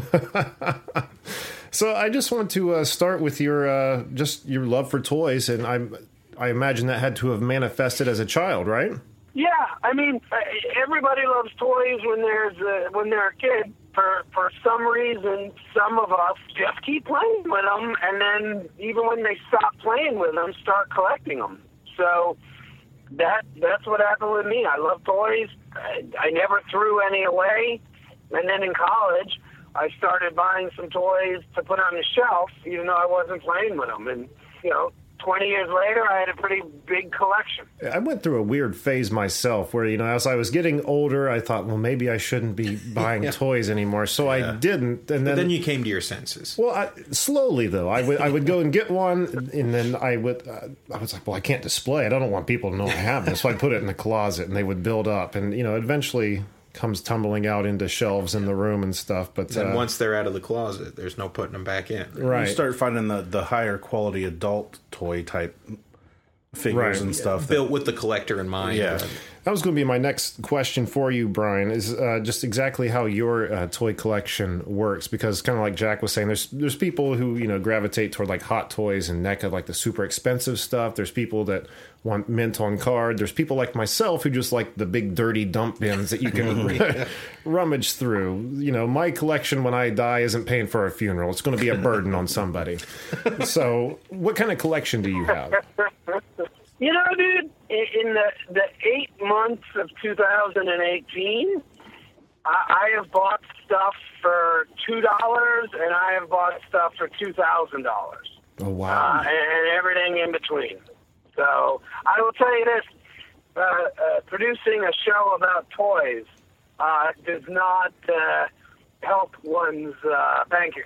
So I just want to start with your just your love for toys, and I imagine that had to have manifested as a child, right? Yeah, I mean, everybody loves toys when they're a kid, for some reason, some of us just keep playing with them, and then even when they stop playing with them, start collecting them. So that's what happened with me. I love toys. I never threw any away. And then in college, I started buying some toys to put on the shelf, even though I wasn't playing with them. And, 20 years later, I had a pretty big collection. I went through a weird phase myself where, as I was getting older, I thought, well, maybe I shouldn't be buying toys anymore. So I didn't. And then you came to your senses. Well, slowly, though. I would go and get one, and then I was like, well, I can't display it. I don't want people to know I have this. So I put it in the closet, and they would build up. And, eventually comes tumbling out into shelves in the room and stuff. But then once they're out of the closet, there's no putting them back in. Right. You start finding the higher quality adult toy type figures and stuff. Built with the collector in mind. Yeah. That was going to be my next question for you, Brian, is just exactly how your toy collection works. Because kind of like Jack was saying, there's people who, gravitate toward like Hot Toys and NECA, like the super expensive stuff. There's people that want mint on card. There's people like myself who just like the big dirty dump bins that you can rummage through. My collection when I die isn't paying for a funeral. It's going to be a burden on somebody. So what kind of collection do you have? Dude, in the 8 months of 2018, I have bought stuff for $2, and I have bought stuff for $2,000. Oh, wow. And everything in between. So I will tell you this, producing a show about toys does not help one's bank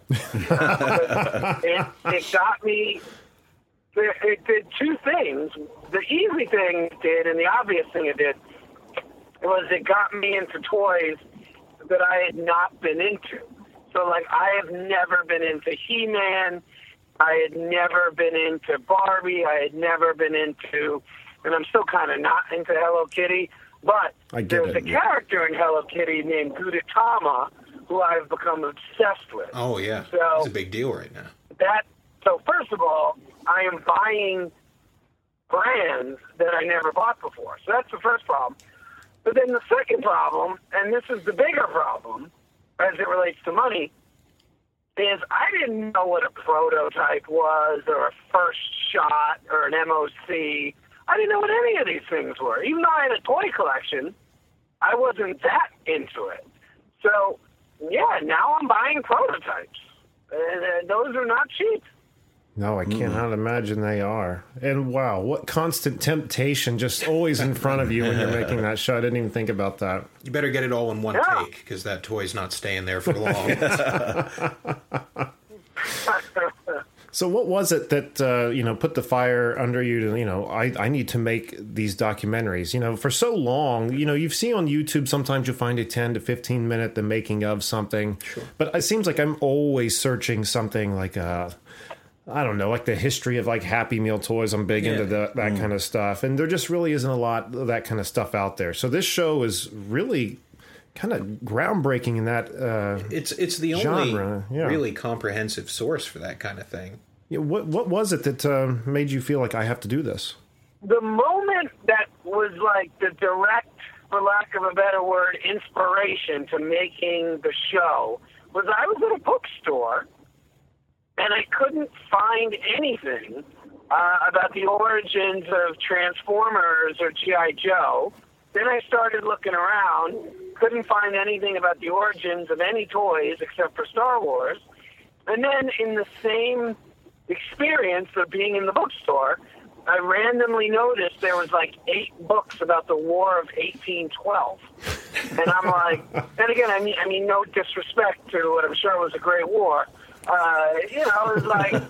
account. It got me... It did two things. The easy thing it did, and the obvious thing it did, was it got me into toys that I had not been into. So, I have never been into He-Man. I had never been into Barbie. I had never been into, and I'm still kind of not into Hello Kitty, but there's a character in Hello Kitty named Gudetama who I've become obsessed with. Oh, yeah. So it's a big deal right now. So first of all, I am buying brands that I never bought before. So that's the first problem. But then the second problem, and this is the bigger problem as it relates to money, is I didn't know what a prototype was or a first shot or an MOC. I didn't know what any of these things were. Even though I had a toy collection, I wasn't that into it. So, now I'm buying prototypes. And those are not cheap. No, I cannot imagine they are. And wow, what constant temptation just always in front of you when you're making that show. I didn't even think about that. You better get it all in one take, because that toy's not staying there for long. So what was it that, put the fire under you to, I need to make these documentaries? For so long, you've seen on YouTube, sometimes you'll find a 10 to 15 minute, the making of something. Sure. But it seems like I'm always searching something like I don't know, like the history of Happy Meal toys. I'm big into that kind of stuff. And there just really isn't a lot of that kind of stuff out there. So this show is really kind of groundbreaking in that it's the genre. Only really comprehensive source for that kind of thing. Yeah, what was it that made you feel like I have to do this? The moment that was the direct, for lack of a better word, inspiration to making the show was I was at a bookstore and I couldn't find anything about the origins of Transformers or G.I. Joe. Then I started looking around, couldn't find anything about the origins of any toys except for Star Wars. And then in the same experience of being in the bookstore, I randomly noticed there was 8 books about the War of 1812. And I'm like, and again, I mean, no disrespect to what I'm sure was a great war. It was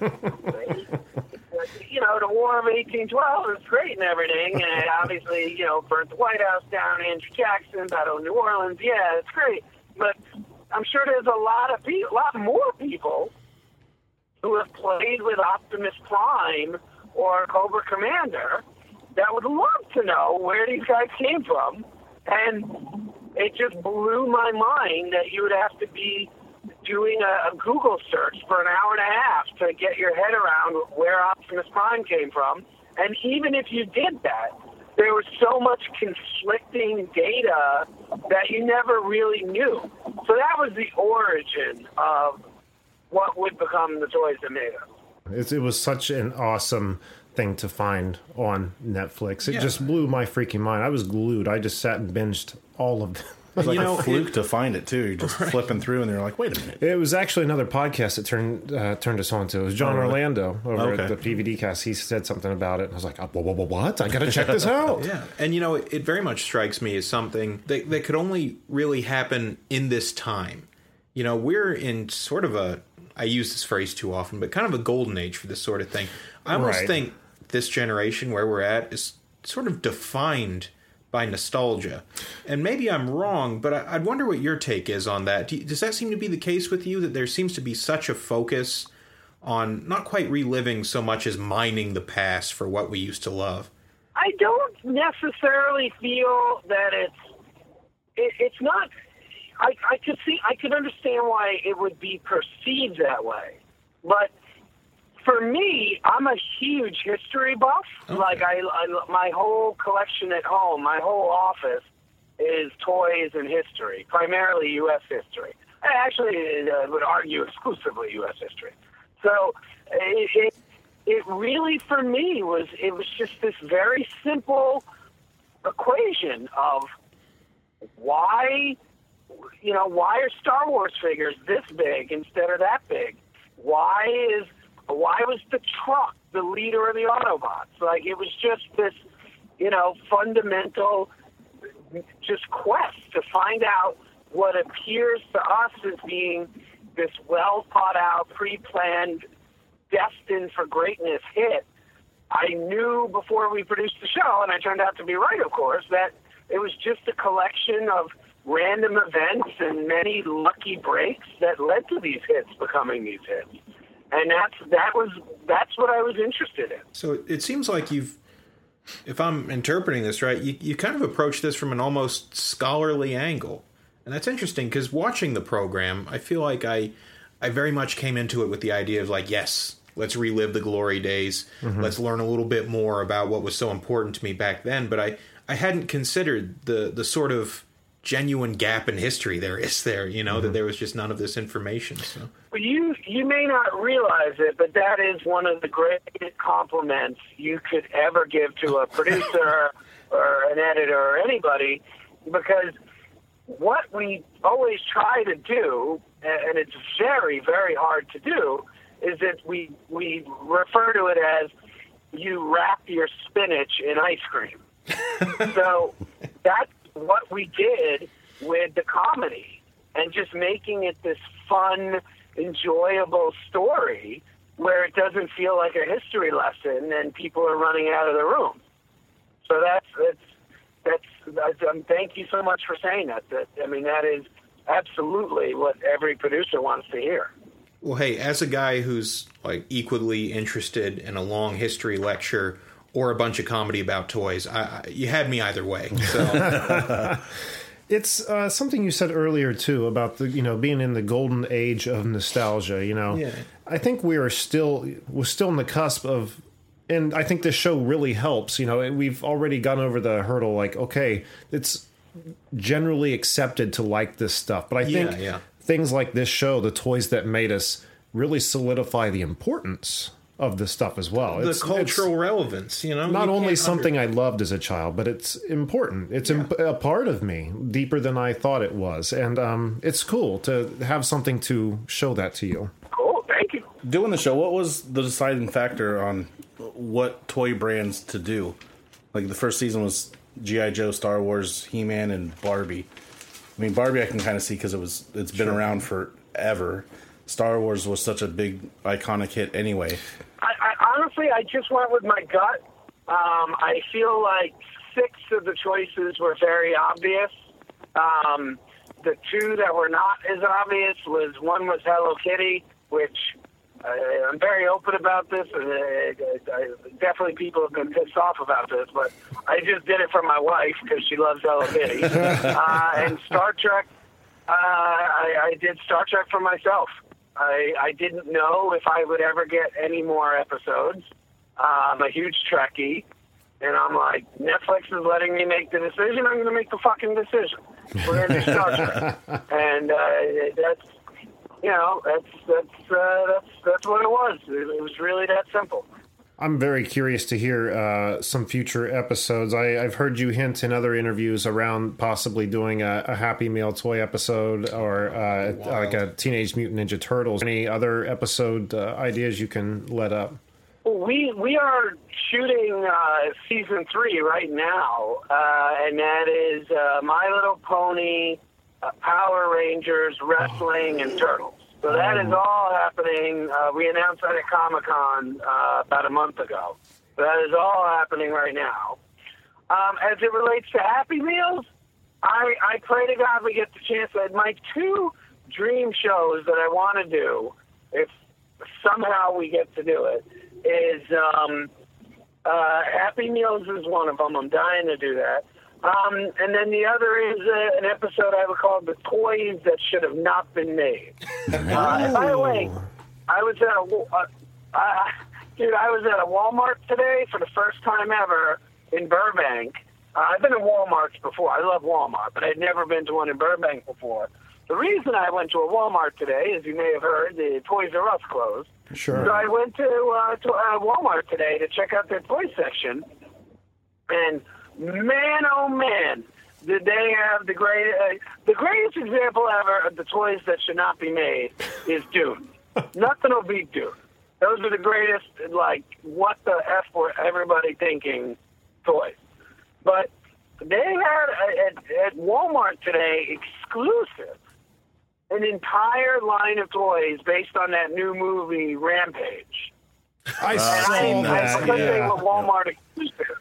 the War of 1812 was great and everything, and obviously, burnt the White House down, Andrew Jackson, Battle of New Orleans, it's great. But I'm sure there's a lot more people who have played with Optimus Prime or Cobra Commander that would love to know where these guys came from, and it just blew my mind that you would have to be doing a Google search for an hour and a half to get your head around where Optimus Prime came from. And even if you did that, there was so much conflicting data that you never really knew. So that was the origin of what would become the toys that made us. It was such an awesome thing to find on Netflix. It just blew my freaking mind. I was glued. I just sat and binged all of them. It was like a fluke to find it too. You're just flipping through, and they're like, "Wait a minute!" It was actually another podcast that turned us on to. It was John Orlando over at the PVD Cast. He said something about it, and I was like, "What? I got to check this out." Yeah, and it very much strikes me as something that could only really happen in this time. We're in sort of I use this phrase too often, but kind of a golden age for this sort of thing. I almost think this generation where we're at is sort of defined by nostalgia. And maybe I'm wrong, but I'd wonder what your take is on that. Does that seem to be the case with you, that there seems to be such a focus on not quite reliving so much as mining the past for what we used to love? I don't necessarily feel that it's not. I could understand why it would be perceived that way, but for me, I'm a huge history buff. Okay. Like my whole collection at home, my whole office is toys and history, primarily U.S. history. Actually, I would argue exclusively U.S. history. So it really, for me, was just this very simple equation of why are Star Wars figures this big instead of that big? Why was the truck the leader of the Autobots? Like, it was just this, fundamental just quest to find out what appears to us as being this well thought out, pre-planned, destined for greatness hit. I knew before we produced the show, and I turned out to be right, of course, that it was just a collection of random events and many lucky breaks that led to these hits becoming these hits. And that's what I was interested in. So it seems like if I'm interpreting this right, you kind of approach this from an almost scholarly angle. And that's interesting, because watching the program, I feel like I very much came into it with the idea of like, yes, let's relive the glory days. Mm-hmm. Let's learn a little bit more about what was so important to me back then. But I hadn't considered the sort of genuine gap in history there is there, mm-hmm. that there was just none of this information. So. Well, you may not realize it, but that is one of the greatest compliments you could ever give to a producer or an editor or anybody, because what we always try to do, and it's very, very hard to do, is that we refer to it as you wrap your spinach in ice cream. So that's what we did with the comedy, and just making it this fun, enjoyable story where it doesn't feel like a history lesson and people are running out of the room. So that's thank you so much for saying that. That is absolutely what every producer wants to hear. Well, hey, as a guy who's like equally interested in a long history lecture or a bunch of comedy about toys, you had me either way. So. It's something you said earlier too about the being in the golden age of nostalgia. Yeah. I think we're still in the cusp of, and I think this show really helps. We've already gone over the hurdle. Like, okay, it's generally accepted to like this stuff, but I think things like this show, the toys that made us, really solidify the importance of this stuff as well. The cultural relevance, Not only something I loved as a child, but it's important. It's a part of me, deeper than I thought it was. And it's cool to have something to show that to you. Cool, thank you. Doing the show, what was the deciding factor on what toy brands to do? Like, the first season was G.I. Joe, Star Wars, He-Man, and Barbie. I mean, Barbie I can kind of see because it's been around forever. Star Wars was such a big, iconic hit anyway. I honestly, I just went with my gut. I feel like 6 of the choices were very obvious. The 2 that were not as obvious one was Hello Kitty, which I'm very open about this, and definitely people have been pissed off about this, but I just did it for my wife because she loves Hello Kitty. And Star Trek, I did Star Trek for myself. I didn't know if I would ever get any more episodes. I'm a huge Trekkie, And I'm like, Netflix is letting me make the decision. I'm going to make the fucking decision. We're going to do Star Trek. And that's what it was. It was really that simple. I'm very curious to hear some future episodes. I've heard you hint in other interviews around possibly doing a Happy Meal toy episode or like a Teenage Mutant Ninja Turtles. Any other episode ideas you can let up? We are shooting season 3 right now, and that is My Little Pony, Power Rangers, wrestling, and Turtles. So that is all happening. We announced that at Comic-Con about a month ago. So that is all happening right now. As it relates to Happy Meals, I pray to God we get the chance. My 2 dream shows that I want to do, if somehow we get to do it, is Happy Meals is one of them. I'm dying to do that. And then the other is an episode I would call The Toys That Should Have Not Been Made. And by the way, I was at a Walmart today for the first time ever in Burbank. I've been to Walmarts before. I love Walmart, but I'd never been to one in Burbank before. The reason I went to a Walmart today, as you may have heard, the Toys R Us closed. Sure. So I went to Walmart today to check out their toy section, and man, oh man, did they have the greatest example ever of the toys that should not be made is Dune. Nothing will beat Dune. Those are the greatest, like, what the F were everybody thinking toys. But they had at Walmart today exclusive an entire line of toys based on that new movie Rampage. I saw that. Because they were Walmart exclusive.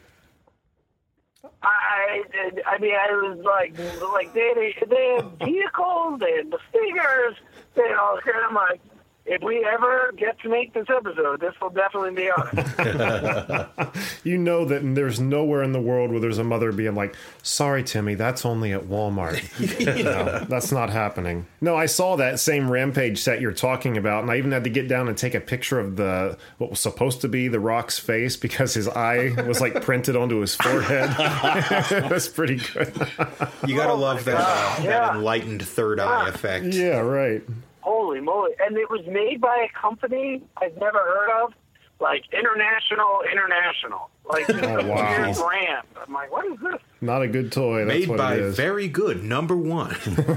I was like they had vehicles, they had the figures, they had all this kind. I'm like, if we ever get to make this episode, this will definitely be on it. You know that there's nowhere in the world where there's a mother being like, sorry, Timmy, that's only at Walmart. No, that's not happening. No, I saw that same Rampage set you're talking about, and I even had to get down and take a picture of what was supposed to be The Rock's face because his eye was like printed onto his forehead. That's pretty good. You gotta love that, that enlightened third eye effect. Yeah, right. Holy moly. And it was made by a company I've never heard of, like International. Like, just a weird brand. I'm like, what is this? Not a good toy. That's made what by it is. very good, number 1.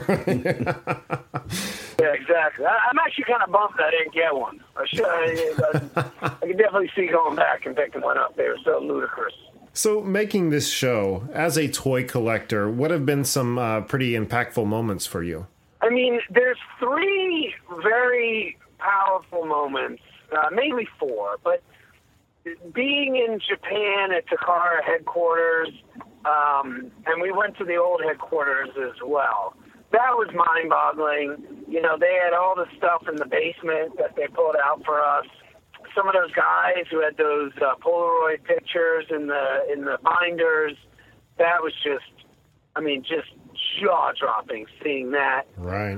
Yeah, exactly. I'm actually kind of bummed I didn't get one. I could definitely see going back and picking one up. They were so ludicrous. So, making this show, as a toy collector, what have been some pretty impactful moments for you? I mean, there's 3 very powerful moments, maybe 4, but being in Japan at Takara headquarters, and we went to the old headquarters as well. That was mind-boggling. You know, they had all the stuff in the basement that they pulled out for us. Some of those guys who had those Polaroid pictures in the binders, that was just jaw-dropping seeing that. Right.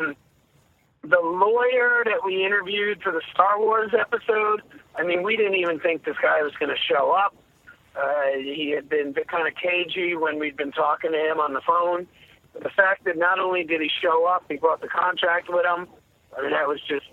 The lawyer that we interviewed for the Star Wars episode, I mean, we didn't even think this guy was going to show up. He had been kind of cagey when we'd been talking to him on the phone. But the fact that not only did he show up, he brought the contract with him, I mean, that was just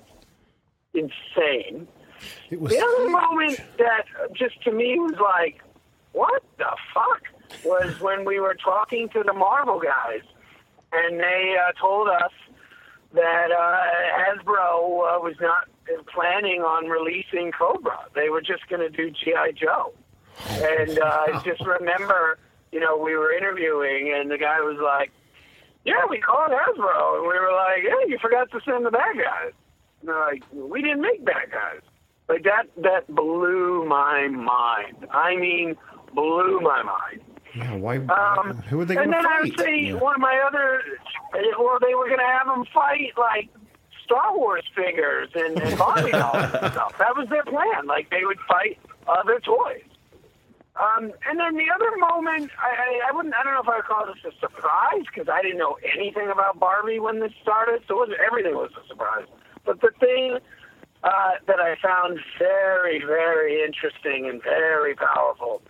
insane. It was the other moment that just to me was like, what the fuck, was when we were talking to the Marvel guys, and they told us that Hasbro was not planning on releasing Cobra. They were just going to do G.I. Joe. And I just remember, you know, we were interviewing, and the guy was like, yeah, we called Hasbro. And we were like, yeah, you forgot to send the bad guys. And they're like, we didn't make bad guys. Like, that blew my mind. I mean, blew my mind. Yeah, why? Who would they going to fight? And then I would say one of my other, well, they were going to have them fight, like, Star Wars figures and Barbie dolls and stuff. That was their plan. Like, they would fight other toys. And then the other moment, I don't know if I would call this a surprise, because I didn't know anything about Barbie when this started, so everything was a surprise. But the thing that I found very, very interesting and very powerful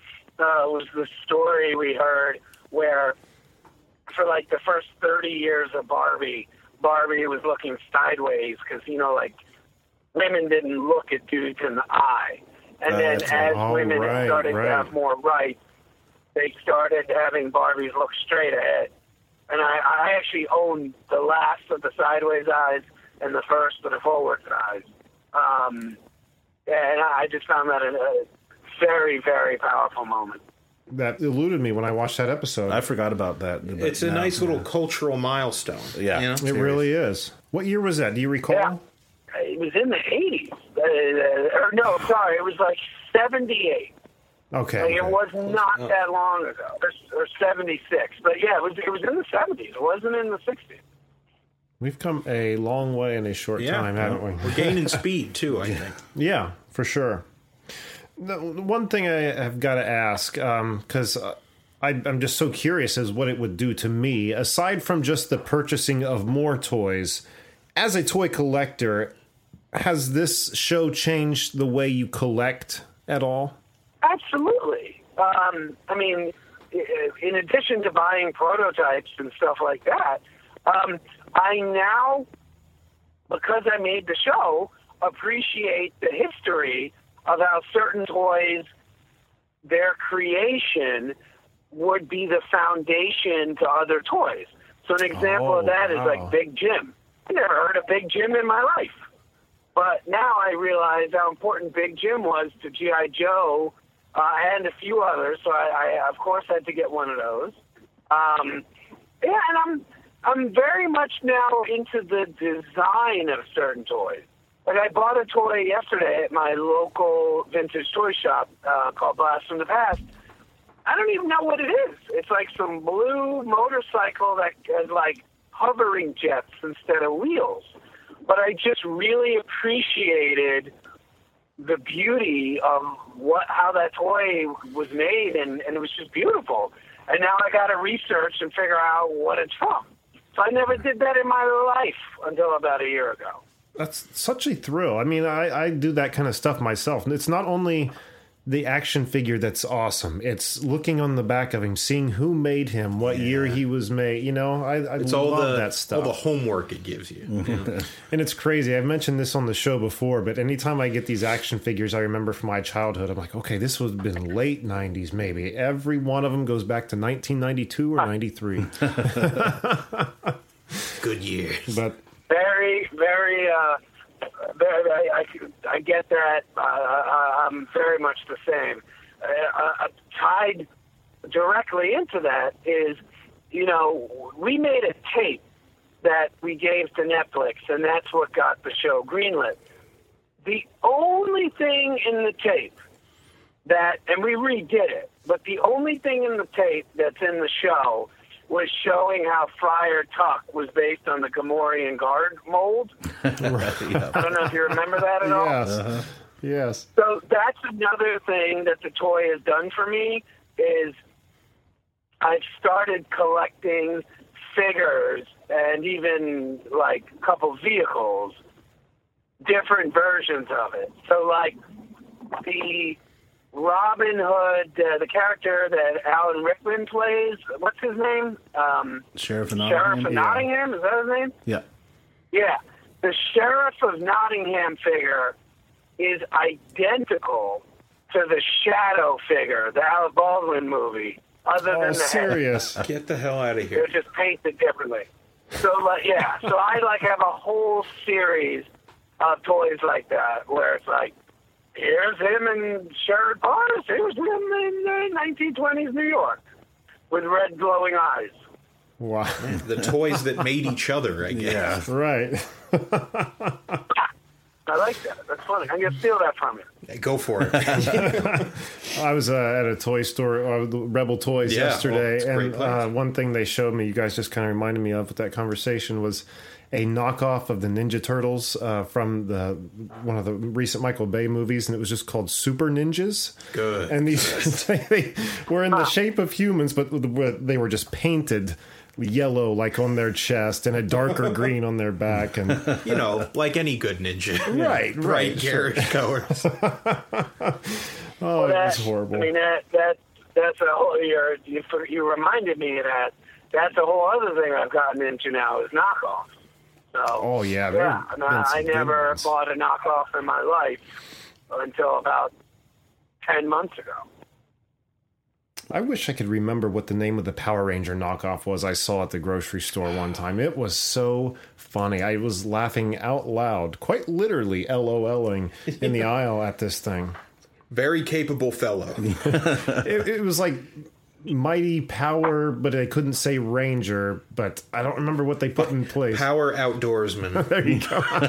was the story we heard where for like the first 30 years of Barbie was looking sideways because, you know, like women didn't look at dudes in the eye. And then as women started to have more rights, they started having Barbies look straight ahead. And I actually own the last of the sideways eyes and the first of the forward eyes. And I just found that a very, very powerful moment. That eluded me when I watched that episode. I forgot about that. It's a nice little cultural milestone. Yeah. You know? It really is. What year was that? Do you recall? Yeah. It was in the 80s. No, sorry, it was like 78. Okay. Like, it was not that long ago, or 76. But yeah, it was in the 70s. It wasn't in the 60s. We've come a long way in a short time, haven't we? We're gaining speed, too, I think. Yeah, for sure. The one thing I have got to ask, because I'm just so curious as what it would do to me, aside from just the purchasing of more toys, as a toy collector, has this show changed the way you collect at all? Absolutely. I mean, in addition to buying prototypes and stuff like that, I now, because I made the show, appreciate the history of how certain toys, their creation would be the foundation to other toys. So an example of that is like Big Jim. I never heard of Big Jim in my life. But now I realize how important Big Jim was to G.I. Joe and a few others. So I of course, had to get one of those. Yeah, and I'm very much now into the design of certain toys. Like I bought a toy yesterday at my local vintage toy shop called Blast from the Past. I don't even know what it is. It's like some blue motorcycle that has like hovering jets instead of wheels. But I just really appreciated the beauty of how that toy was made, and it was just beautiful. And now I got to research and figure out what it's from. So I never did that in my life until about a year ago. That's such a thrill. I mean, I do that kind of stuff myself. And it's not only the action figure that's awesome. It's looking on the back of him, seeing who made him, what year he was made. You know, I love that stuff. All the homework it gives you. And it's crazy. I've mentioned this on the show before, but anytime I get these action figures I remember from my childhood, I'm like, okay, this would have been late 90s maybe. Every one of them goes back to 1992 or 93. Good years. But very, very, I get that. I'm very much the same. Tied directly into that is, you know, we made a tape that we gave to Netflix, and that's what got the show greenlit. The only thing in the tape and we redid it, but the only thing in the tape that's in the show was showing how Friar Tuck was based on the Gamorrean Guard mold. Right, yeah. I don't know if you remember that at all. yes. Yes. So that's another thing that the toy has done for me is I've started collecting figures and even like a couple vehicles, different versions of it. So like the Robin Hood, the character that Alan Rickman plays, what's his name? Sheriff of Nottingham. Sheriff of Nottingham, is that his name? Yeah. Yeah. The Sheriff of Nottingham figure is identical to the Shadow figure, the Alec Baldwin movie, other than the serious. head. Get the hell out of here. They're just painted differently. So, like, yeah. So I, like, have a whole series of toys like that where it's like, here's him in Sherwood Forest. Here's him in 1920s New York with red glowing eyes. Wow. The toys that made each other, I guess. Yeah. Right. I like that. That's funny. I'm going to steal that from you. Yeah, go for it. I was at a toy store, Rebel Toys, yesterday, it's a great place. and one thing they showed me, you guys just kind of reminded me of with that conversation, was a knockoff of the Ninja Turtles from one of the recent Michael Bay movies, and it was just called Super Ninjas. Good. And these they were in the shape of humans, but they were just painted yellow, like on their chest, and a darker green on their back, and You know, like any good ninja. right, Bright, sure. garish colors. Oh, it was horrible. I mean, that that's a whole. You reminded me of that. That's a whole other thing I've gotten into now is knockoffs. So, Oh, yeah. there yeah. have been some I good never ones. bought a knockoff in my life until about 10 months ago. I wish I could remember what the name of the Power Ranger knockoff was I saw at the grocery store one time. It was so funny. I was laughing out loud, quite literally LOLing in the aisle at this thing. Very capable fellow. It was like Mighty Power, but I couldn't say Ranger, but I don't remember what they put in place. Power outdoorsman. There you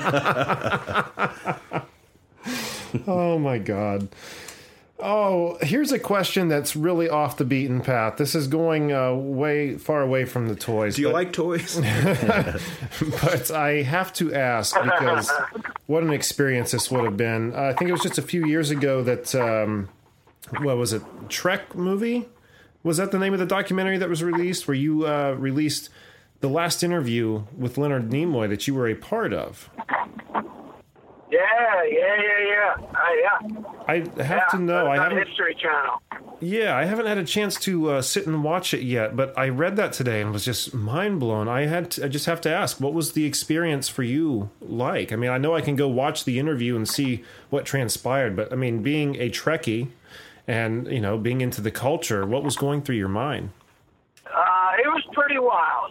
go. Oh, my God. Oh, here's a question that's really off the beaten path. This is going way far away from the toys. Do you like toys? But I have to ask because what an experience this would have been. I think it was just a few years ago that, what was it, Trek movie? Was that the name of the documentary that was released where you released the last interview with Leonard Nimoy that you were a part of? Yeah. I have to know. I on haven't. History Channel. Yeah, I haven't had a chance to sit and watch it yet, but I read that today and was just mind blown. I just have to ask, what was the experience for you like? I mean, I know I can go watch the interview and see what transpired, but I mean, being a Trekkie and being into the culture, what was going through your mind? It was pretty wild.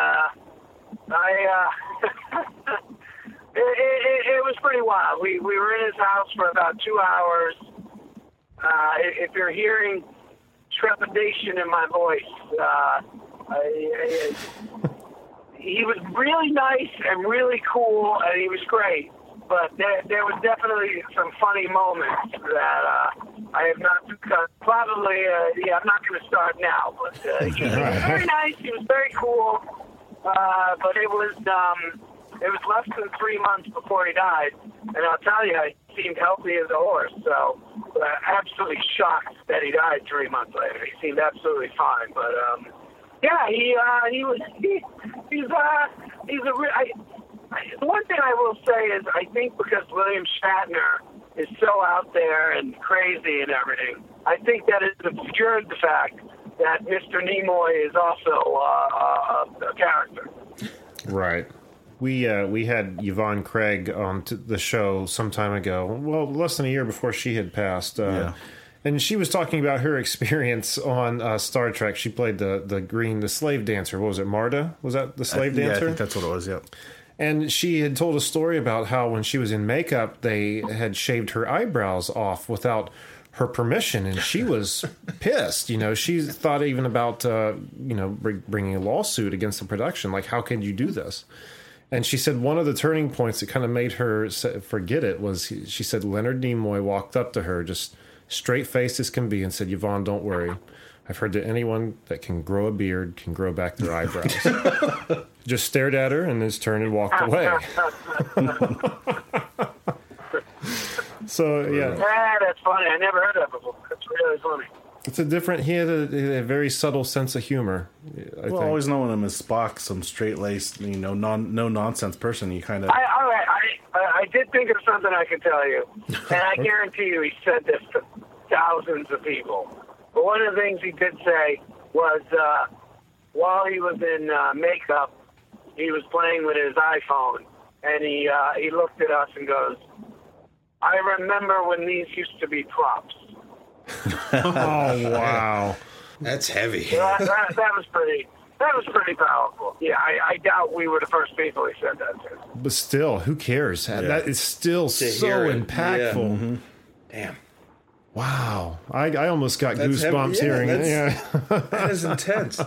It was pretty wild. We were in his house for about 2 hours. If you're hearing trepidation in my voice, he was really nice and really cool, and he was great. But there was definitely some funny moments that I have not discussed. Probably, I'm not going to start now. But he was very nice. He was very cool. But it was less than 3 months before he died, and I'll tell you, he seemed healthy as a horse. So, absolutely shocked that he died 3 months later. He seemed absolutely fine. But the one thing I will say is I think because William Shatner is so out there and crazy and everything, I think that it's obscured the fact that Mr. Nimoy is also a character. Right. We had Yvonne Craig on the show some time ago, well, less than a year before she had passed. And she was talking about her experience on Star Trek. She played the slave dancer. What was it, Marta? Was that the slave dancer? Yeah, I think that's what it was, yep. And she had told a story about how when she was in makeup, they had shaved her eyebrows off without her permission, and she was pissed. She thought even about, bringing a lawsuit against the production. Like, how can you do this? And she said one of the turning points that kind of made her forget it was, she said Leonard Nimoy walked up to her, just straight-faced as can be, and said, "Yvonne, don't worry. I've heard that anyone that can grow a beard can grow back their eyebrows." Just stared at her and then turned and walked away. So, yeah. That's funny. I never heard that before. That's really funny. It's he had a very subtle sense of humor. I think. Always knowing him as Spock, some straight-laced, no nonsense person. You kind of. I did think of something I could tell you, and I guarantee you he said this to thousands of people. But one of the things he did say was while he was in makeup, he was playing with his iPhone, and he looked at us and goes, "I remember when these used to be props." Oh, wow. That's heavy. That was pretty powerful. Yeah, I doubt we were the first people he said that to. But still, who cares? Yeah. That is still so impactful. Yeah. Mm-hmm. Damn. Wow. I almost got goosebumps hearing it. Yeah. That is intense.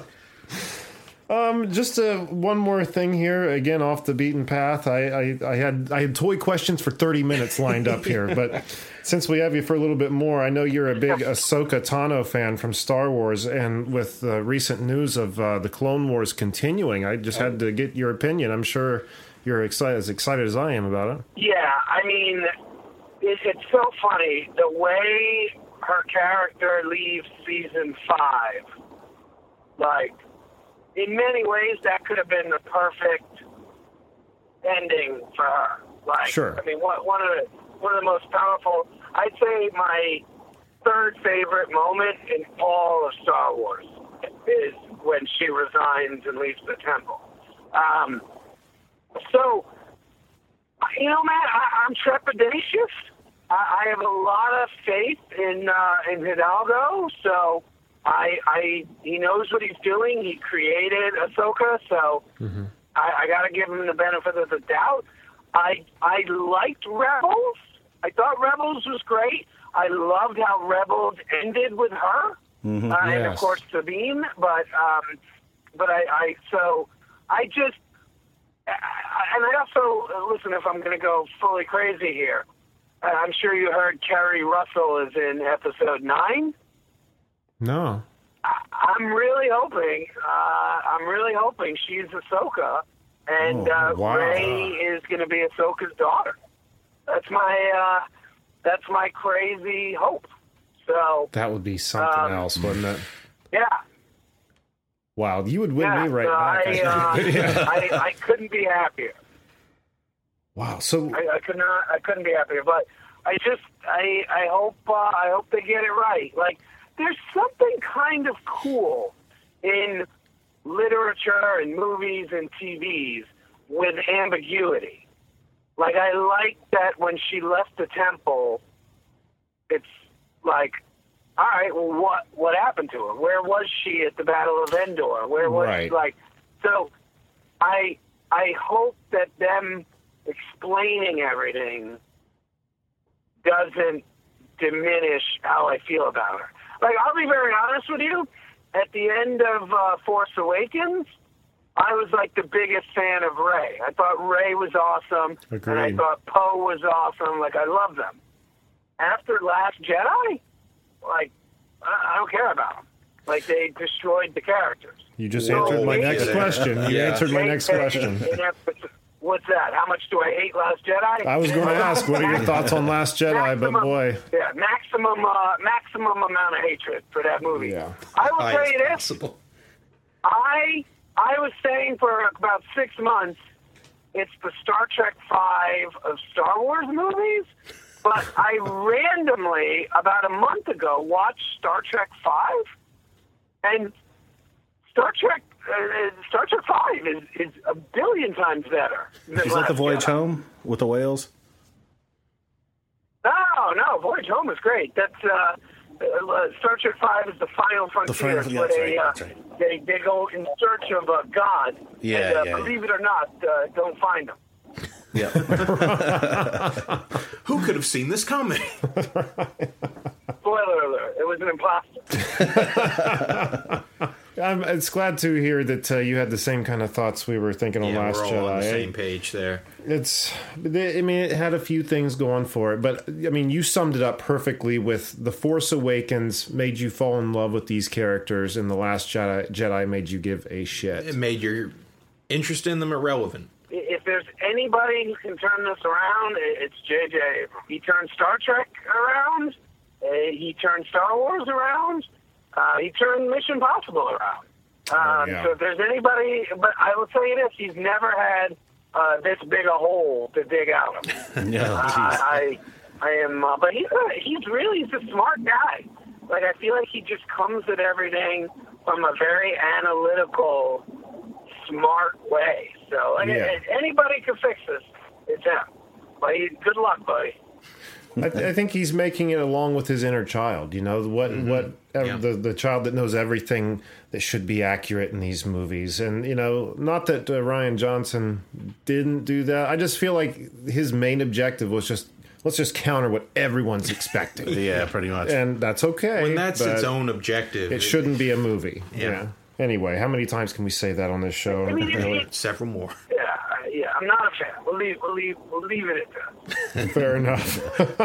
Just one more thing here, again off the beaten path. I had toy questions for 30 minutes lined up here, but since we have you for a little bit more, I know you're a big Ahsoka Tano fan from Star Wars, and with the recent news of the Clone Wars continuing, I just had to get your opinion. I'm sure you're as excited as I am about it. Yeah, I mean, it's so funny the way her character leaves season 5. Like, in many ways, that could have been the perfect ending for her. Like, sure. I mean, one of the most powerful. I'd say my third favorite moment in all of Star Wars is when she resigns and leaves the temple. So, you know, Matt, I'm trepidatious. I have a lot of faith in Hidalgo, so he knows what he's doing. He created Ahsoka, so I got to give him the benefit of the doubt. I liked Rebels. I thought Rebels was great. I loved how Rebels ended with her, and of course Sabine. But I also listen. If I'm going to go fully crazy here, I'm sure you heard Kerry Russell is in episode 9. No. I'm really hoping she's Ahsoka, and Rey is going to be Ahsoka's daughter. That's my crazy hope. So that would be something else, wouldn't it? Yeah. Wow, you would win me right back. I couldn't be happier. Wow. So I couldn't be happier. But I hope they get it right. Like, there's something kind of cool in literature and movies and TVs with ambiguity. Like, I like that when she left the temple, it's like, all right, well, what happened to her? Where was she at the Battle of Endor? Where was she? Like, so I hope that them explaining everything doesn't diminish how I feel about her. Like, I'll be very honest with you. At the end of Force Awakens, I was like the biggest fan of Rey. I thought Rey was awesome. Agreed. And I thought Poe was awesome. Like, I love them. After Last Jedi, like, I don't care about them. Like, they destroyed the characters. You just answered my next question. You answered my next question. What's that? How much do I hate Last Jedi? I was going to ask, what are your thoughts on Last Jedi? But boy, yeah, maximum amount of hatred for that movie. Yeah. I will tell you this. I was saying for about 6 months, it's the Star Trek V of Star Wars movies, but I randomly, about a month ago, watched Star Trek V, and Star Trek V is a billion times better. Is that the Voyage Home with the whales? No, Voyage Home is great. That's Star Trek V is the Final Frontier. They go in search of God. Yeah, believe it or not, don't find them. Yeah. Who could have seen this coming? Spoiler alert, it was an imposter. It's glad to hear that you had the same kind of thoughts we were thinking on Last Jedi. We're all on the same page there. It had a few things going for it, but I mean, you summed it up perfectly with The Force Awakens made you fall in love with these characters, and The Last Jedi made you give a shit. It made your interest in them irrelevant. If there's anybody who can turn this around, it's J.J. Abrams. He turned Star Trek around. He turned Star Wars around. He turned Mission Impossible around. So if there's anybody, but I will tell you this, he's never had this big a hole to dig out of. I am, but he's a smart guy. Like, I feel like he just comes at everything from a very analytical, smart way. So anybody can fix this. It's him. But good luck, buddy. I think he's making it along with his inner child. You know, the child that knows everything that should be accurate in these movies. And, you know, not that Rian Johnson didn't do that. I just feel like his main objective was let's just counter what everyone's expecting. Yeah, pretty much. And that's okay. When that's its own objective. It shouldn't be a movie. Yeah. Anyway, how many times can we say that on this show? I mean, several more. Yeah, I'm not a fan. We'll leave it at that. Fair enough.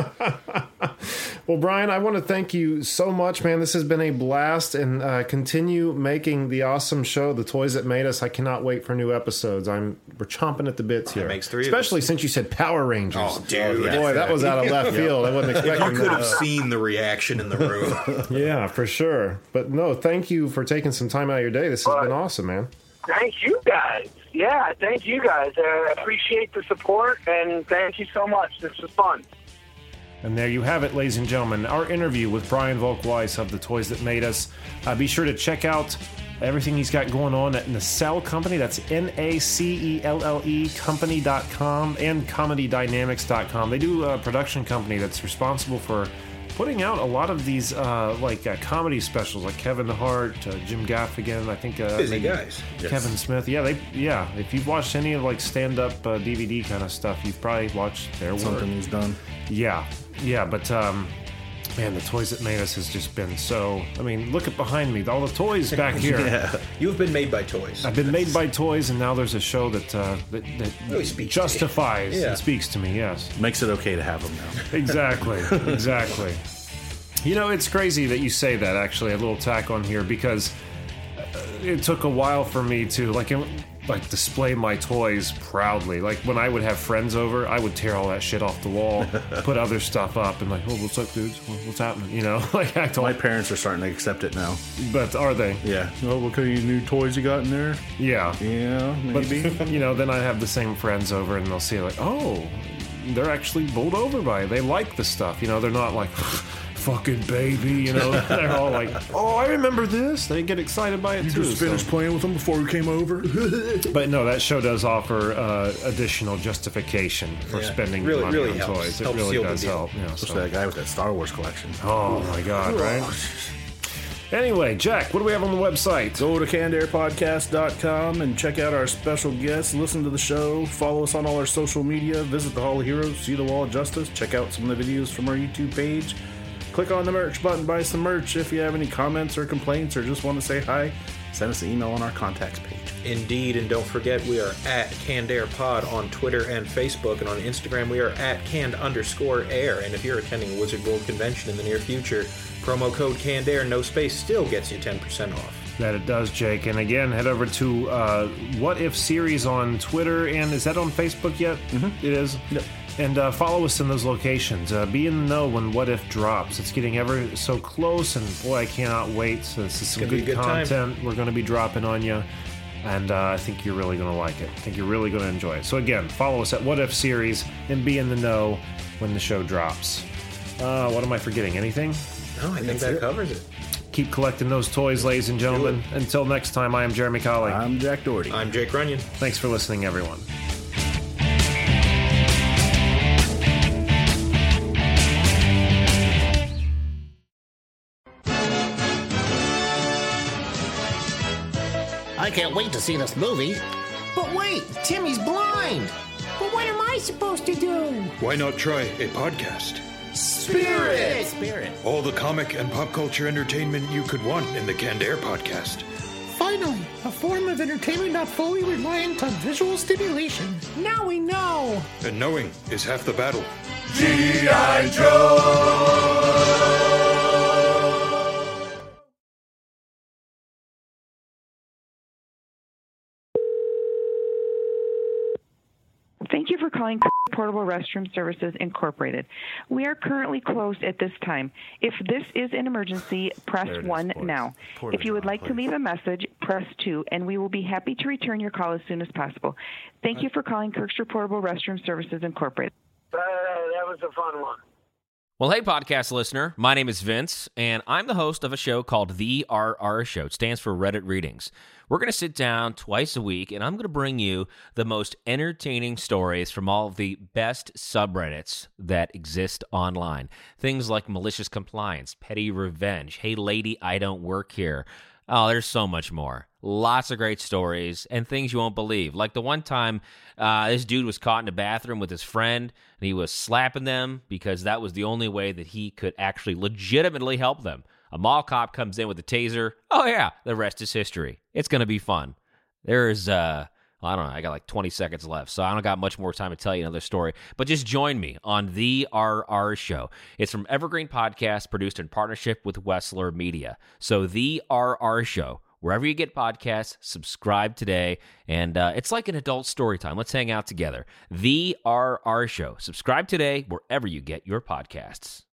Well, Brian, I want to thank you so much, man. This has been a blast, and continue making the awesome show, The Toys That Made Us. I cannot wait for new episodes. We're chomping at the bits here. That makes 3 especially of us. Since you said Power Rangers. Oh, dude. Boy, that was out of left field. I wasn't expecting You could have seen the reaction in the room. Yeah, for sure. But no, thank you for taking some time out of your day. This has been awesome, man. Thank you, guys. Yeah, thank you, guys. I appreciate the support, and thank you so much. This was fun. And there you have it, ladies and gentlemen, our interview with Brian Volk-Weiss of The Toys That Made Us. Be sure to check out everything he's got going on at Nacelle Company. That's Nacelle company.com and comedydynamics.com. They do a production company that's responsible for putting out a lot of these comedy specials, like Kevin Hart, Jim Gaffigan, I think Busy guys. Kevin Smith. Yeah, if you've watched any of like stand-up DVD kind of stuff, you've probably watched their work. Something he's done. Yeah, but man, The Toys That Made Us has just been so... I mean, look at behind me, all the toys back here. Yeah. You've been made by toys. I've been made by toys, and now there's a show that Really speaks justifies to you. and speaks to me, yes. Makes it okay to have them now. Exactly. You know, it's crazy that you say that, actually, a little tack on here, because it took a while for me to, display my toys proudly. Like, when I would have friends over, I would tear all that shit off the wall, put other stuff up, and oh, what's up, dudes? What's happening? You know, act all... My parents are starting to accept it now. But are they? Yeah. Oh, what kind of new toys you got in there? Yeah. Yeah, maybe. But, then I have the same friends over, and they'll see, oh, they're actually bowled over by it. They like the stuff. They're not like... fucking baby, they're all like, oh, I remember this. They get excited by it too. You just finished playing with them before we came over. But no, that show does offer additional justification for spending money on toys. It really does help. Especially that guy with that Star Wars collection. Oh my God, right? Anyway, Jack, what do we have on the website? Go to cannedairpodcast.com and check out our special guests, listen to the show, follow us on all our social media, visit the Hall of Heroes, see the Wall of Justice, check out some of the videos from our YouTube page. Click on the merch button, buy some merch. If you have any comments or complaints or just want to say hi, send us an email on our contacts page. Indeed, and don't forget, we are at CannedAirPod on Twitter and Facebook, and on Instagram we are at @canned_air. And if you're attending a Wizard World convention in the near future, promo code CannedAir, no space, still gets you 10% off. That it does, Jake. And again, head over to What If Series on Twitter, and is that on Facebook yet? Mm-hmm. It is? Yep. And follow us in those locations. Be in the know when What If drops. It's getting ever so close, and boy, I cannot wait. So this is some good content we're going to be dropping on you, and I think you're really going to like it. I think you're really going to enjoy it. So again, follow us at What If Series and be in the know when the show drops. What am I forgetting? Anything? No, I think that covers it. Keep collecting those toys, ladies and gentlemen. Until next time, I am Jeremy Colley. I'm Jack Doherty. I'm Jake Runyon. Thanks for listening, everyone. I can't wait to see this movie. But wait, Timmy's blind. But what am I supposed to do? Why not try a podcast? Spirit! All the comic and pop culture entertainment you could want in the Canned Air podcast. Finally, a form of entertainment not fully reliant on visual stimulation. Now we know. And knowing is half the battle. G.I. Joe! Thank you for calling Portable Restroom Services Incorporated. We are currently closed at this time. If this is an emergency, press 1 now. If you would like to leave a message, press 2, and we will be happy to return your call as soon as possible. Thank you for calling Kirkster Portable Restroom Services Incorporated. That was a fun one. Well, hey, podcast listener. My name is Vince, and I'm the host of a show called The RR Show. It stands for Reddit Readings. We're going to sit down twice a week, and I'm going to bring you the most entertaining stories from all of the best subreddits that exist online. Things like malicious compliance, petty revenge, hey, lady, I don't work here. Oh, there's so much more. Lots of great stories and things you won't believe. Like the one time this dude was caught in a bathroom with his friend, and he was slapping them because that was the only way that he could actually legitimately help them. A mall cop comes in with a taser. Oh, yeah, the rest is history. It's going to be fun. There's, I don't know, I got like 20 seconds left, so I don't got much more time to tell you another story. But just join me on The RR Show. It's from Evergreen Podcast, produced in partnership with Wessler Media. So The RR Show, wherever you get podcasts, subscribe today. And it's like an adult story time. Let's hang out together. The RR Show. Subscribe today wherever you get your podcasts.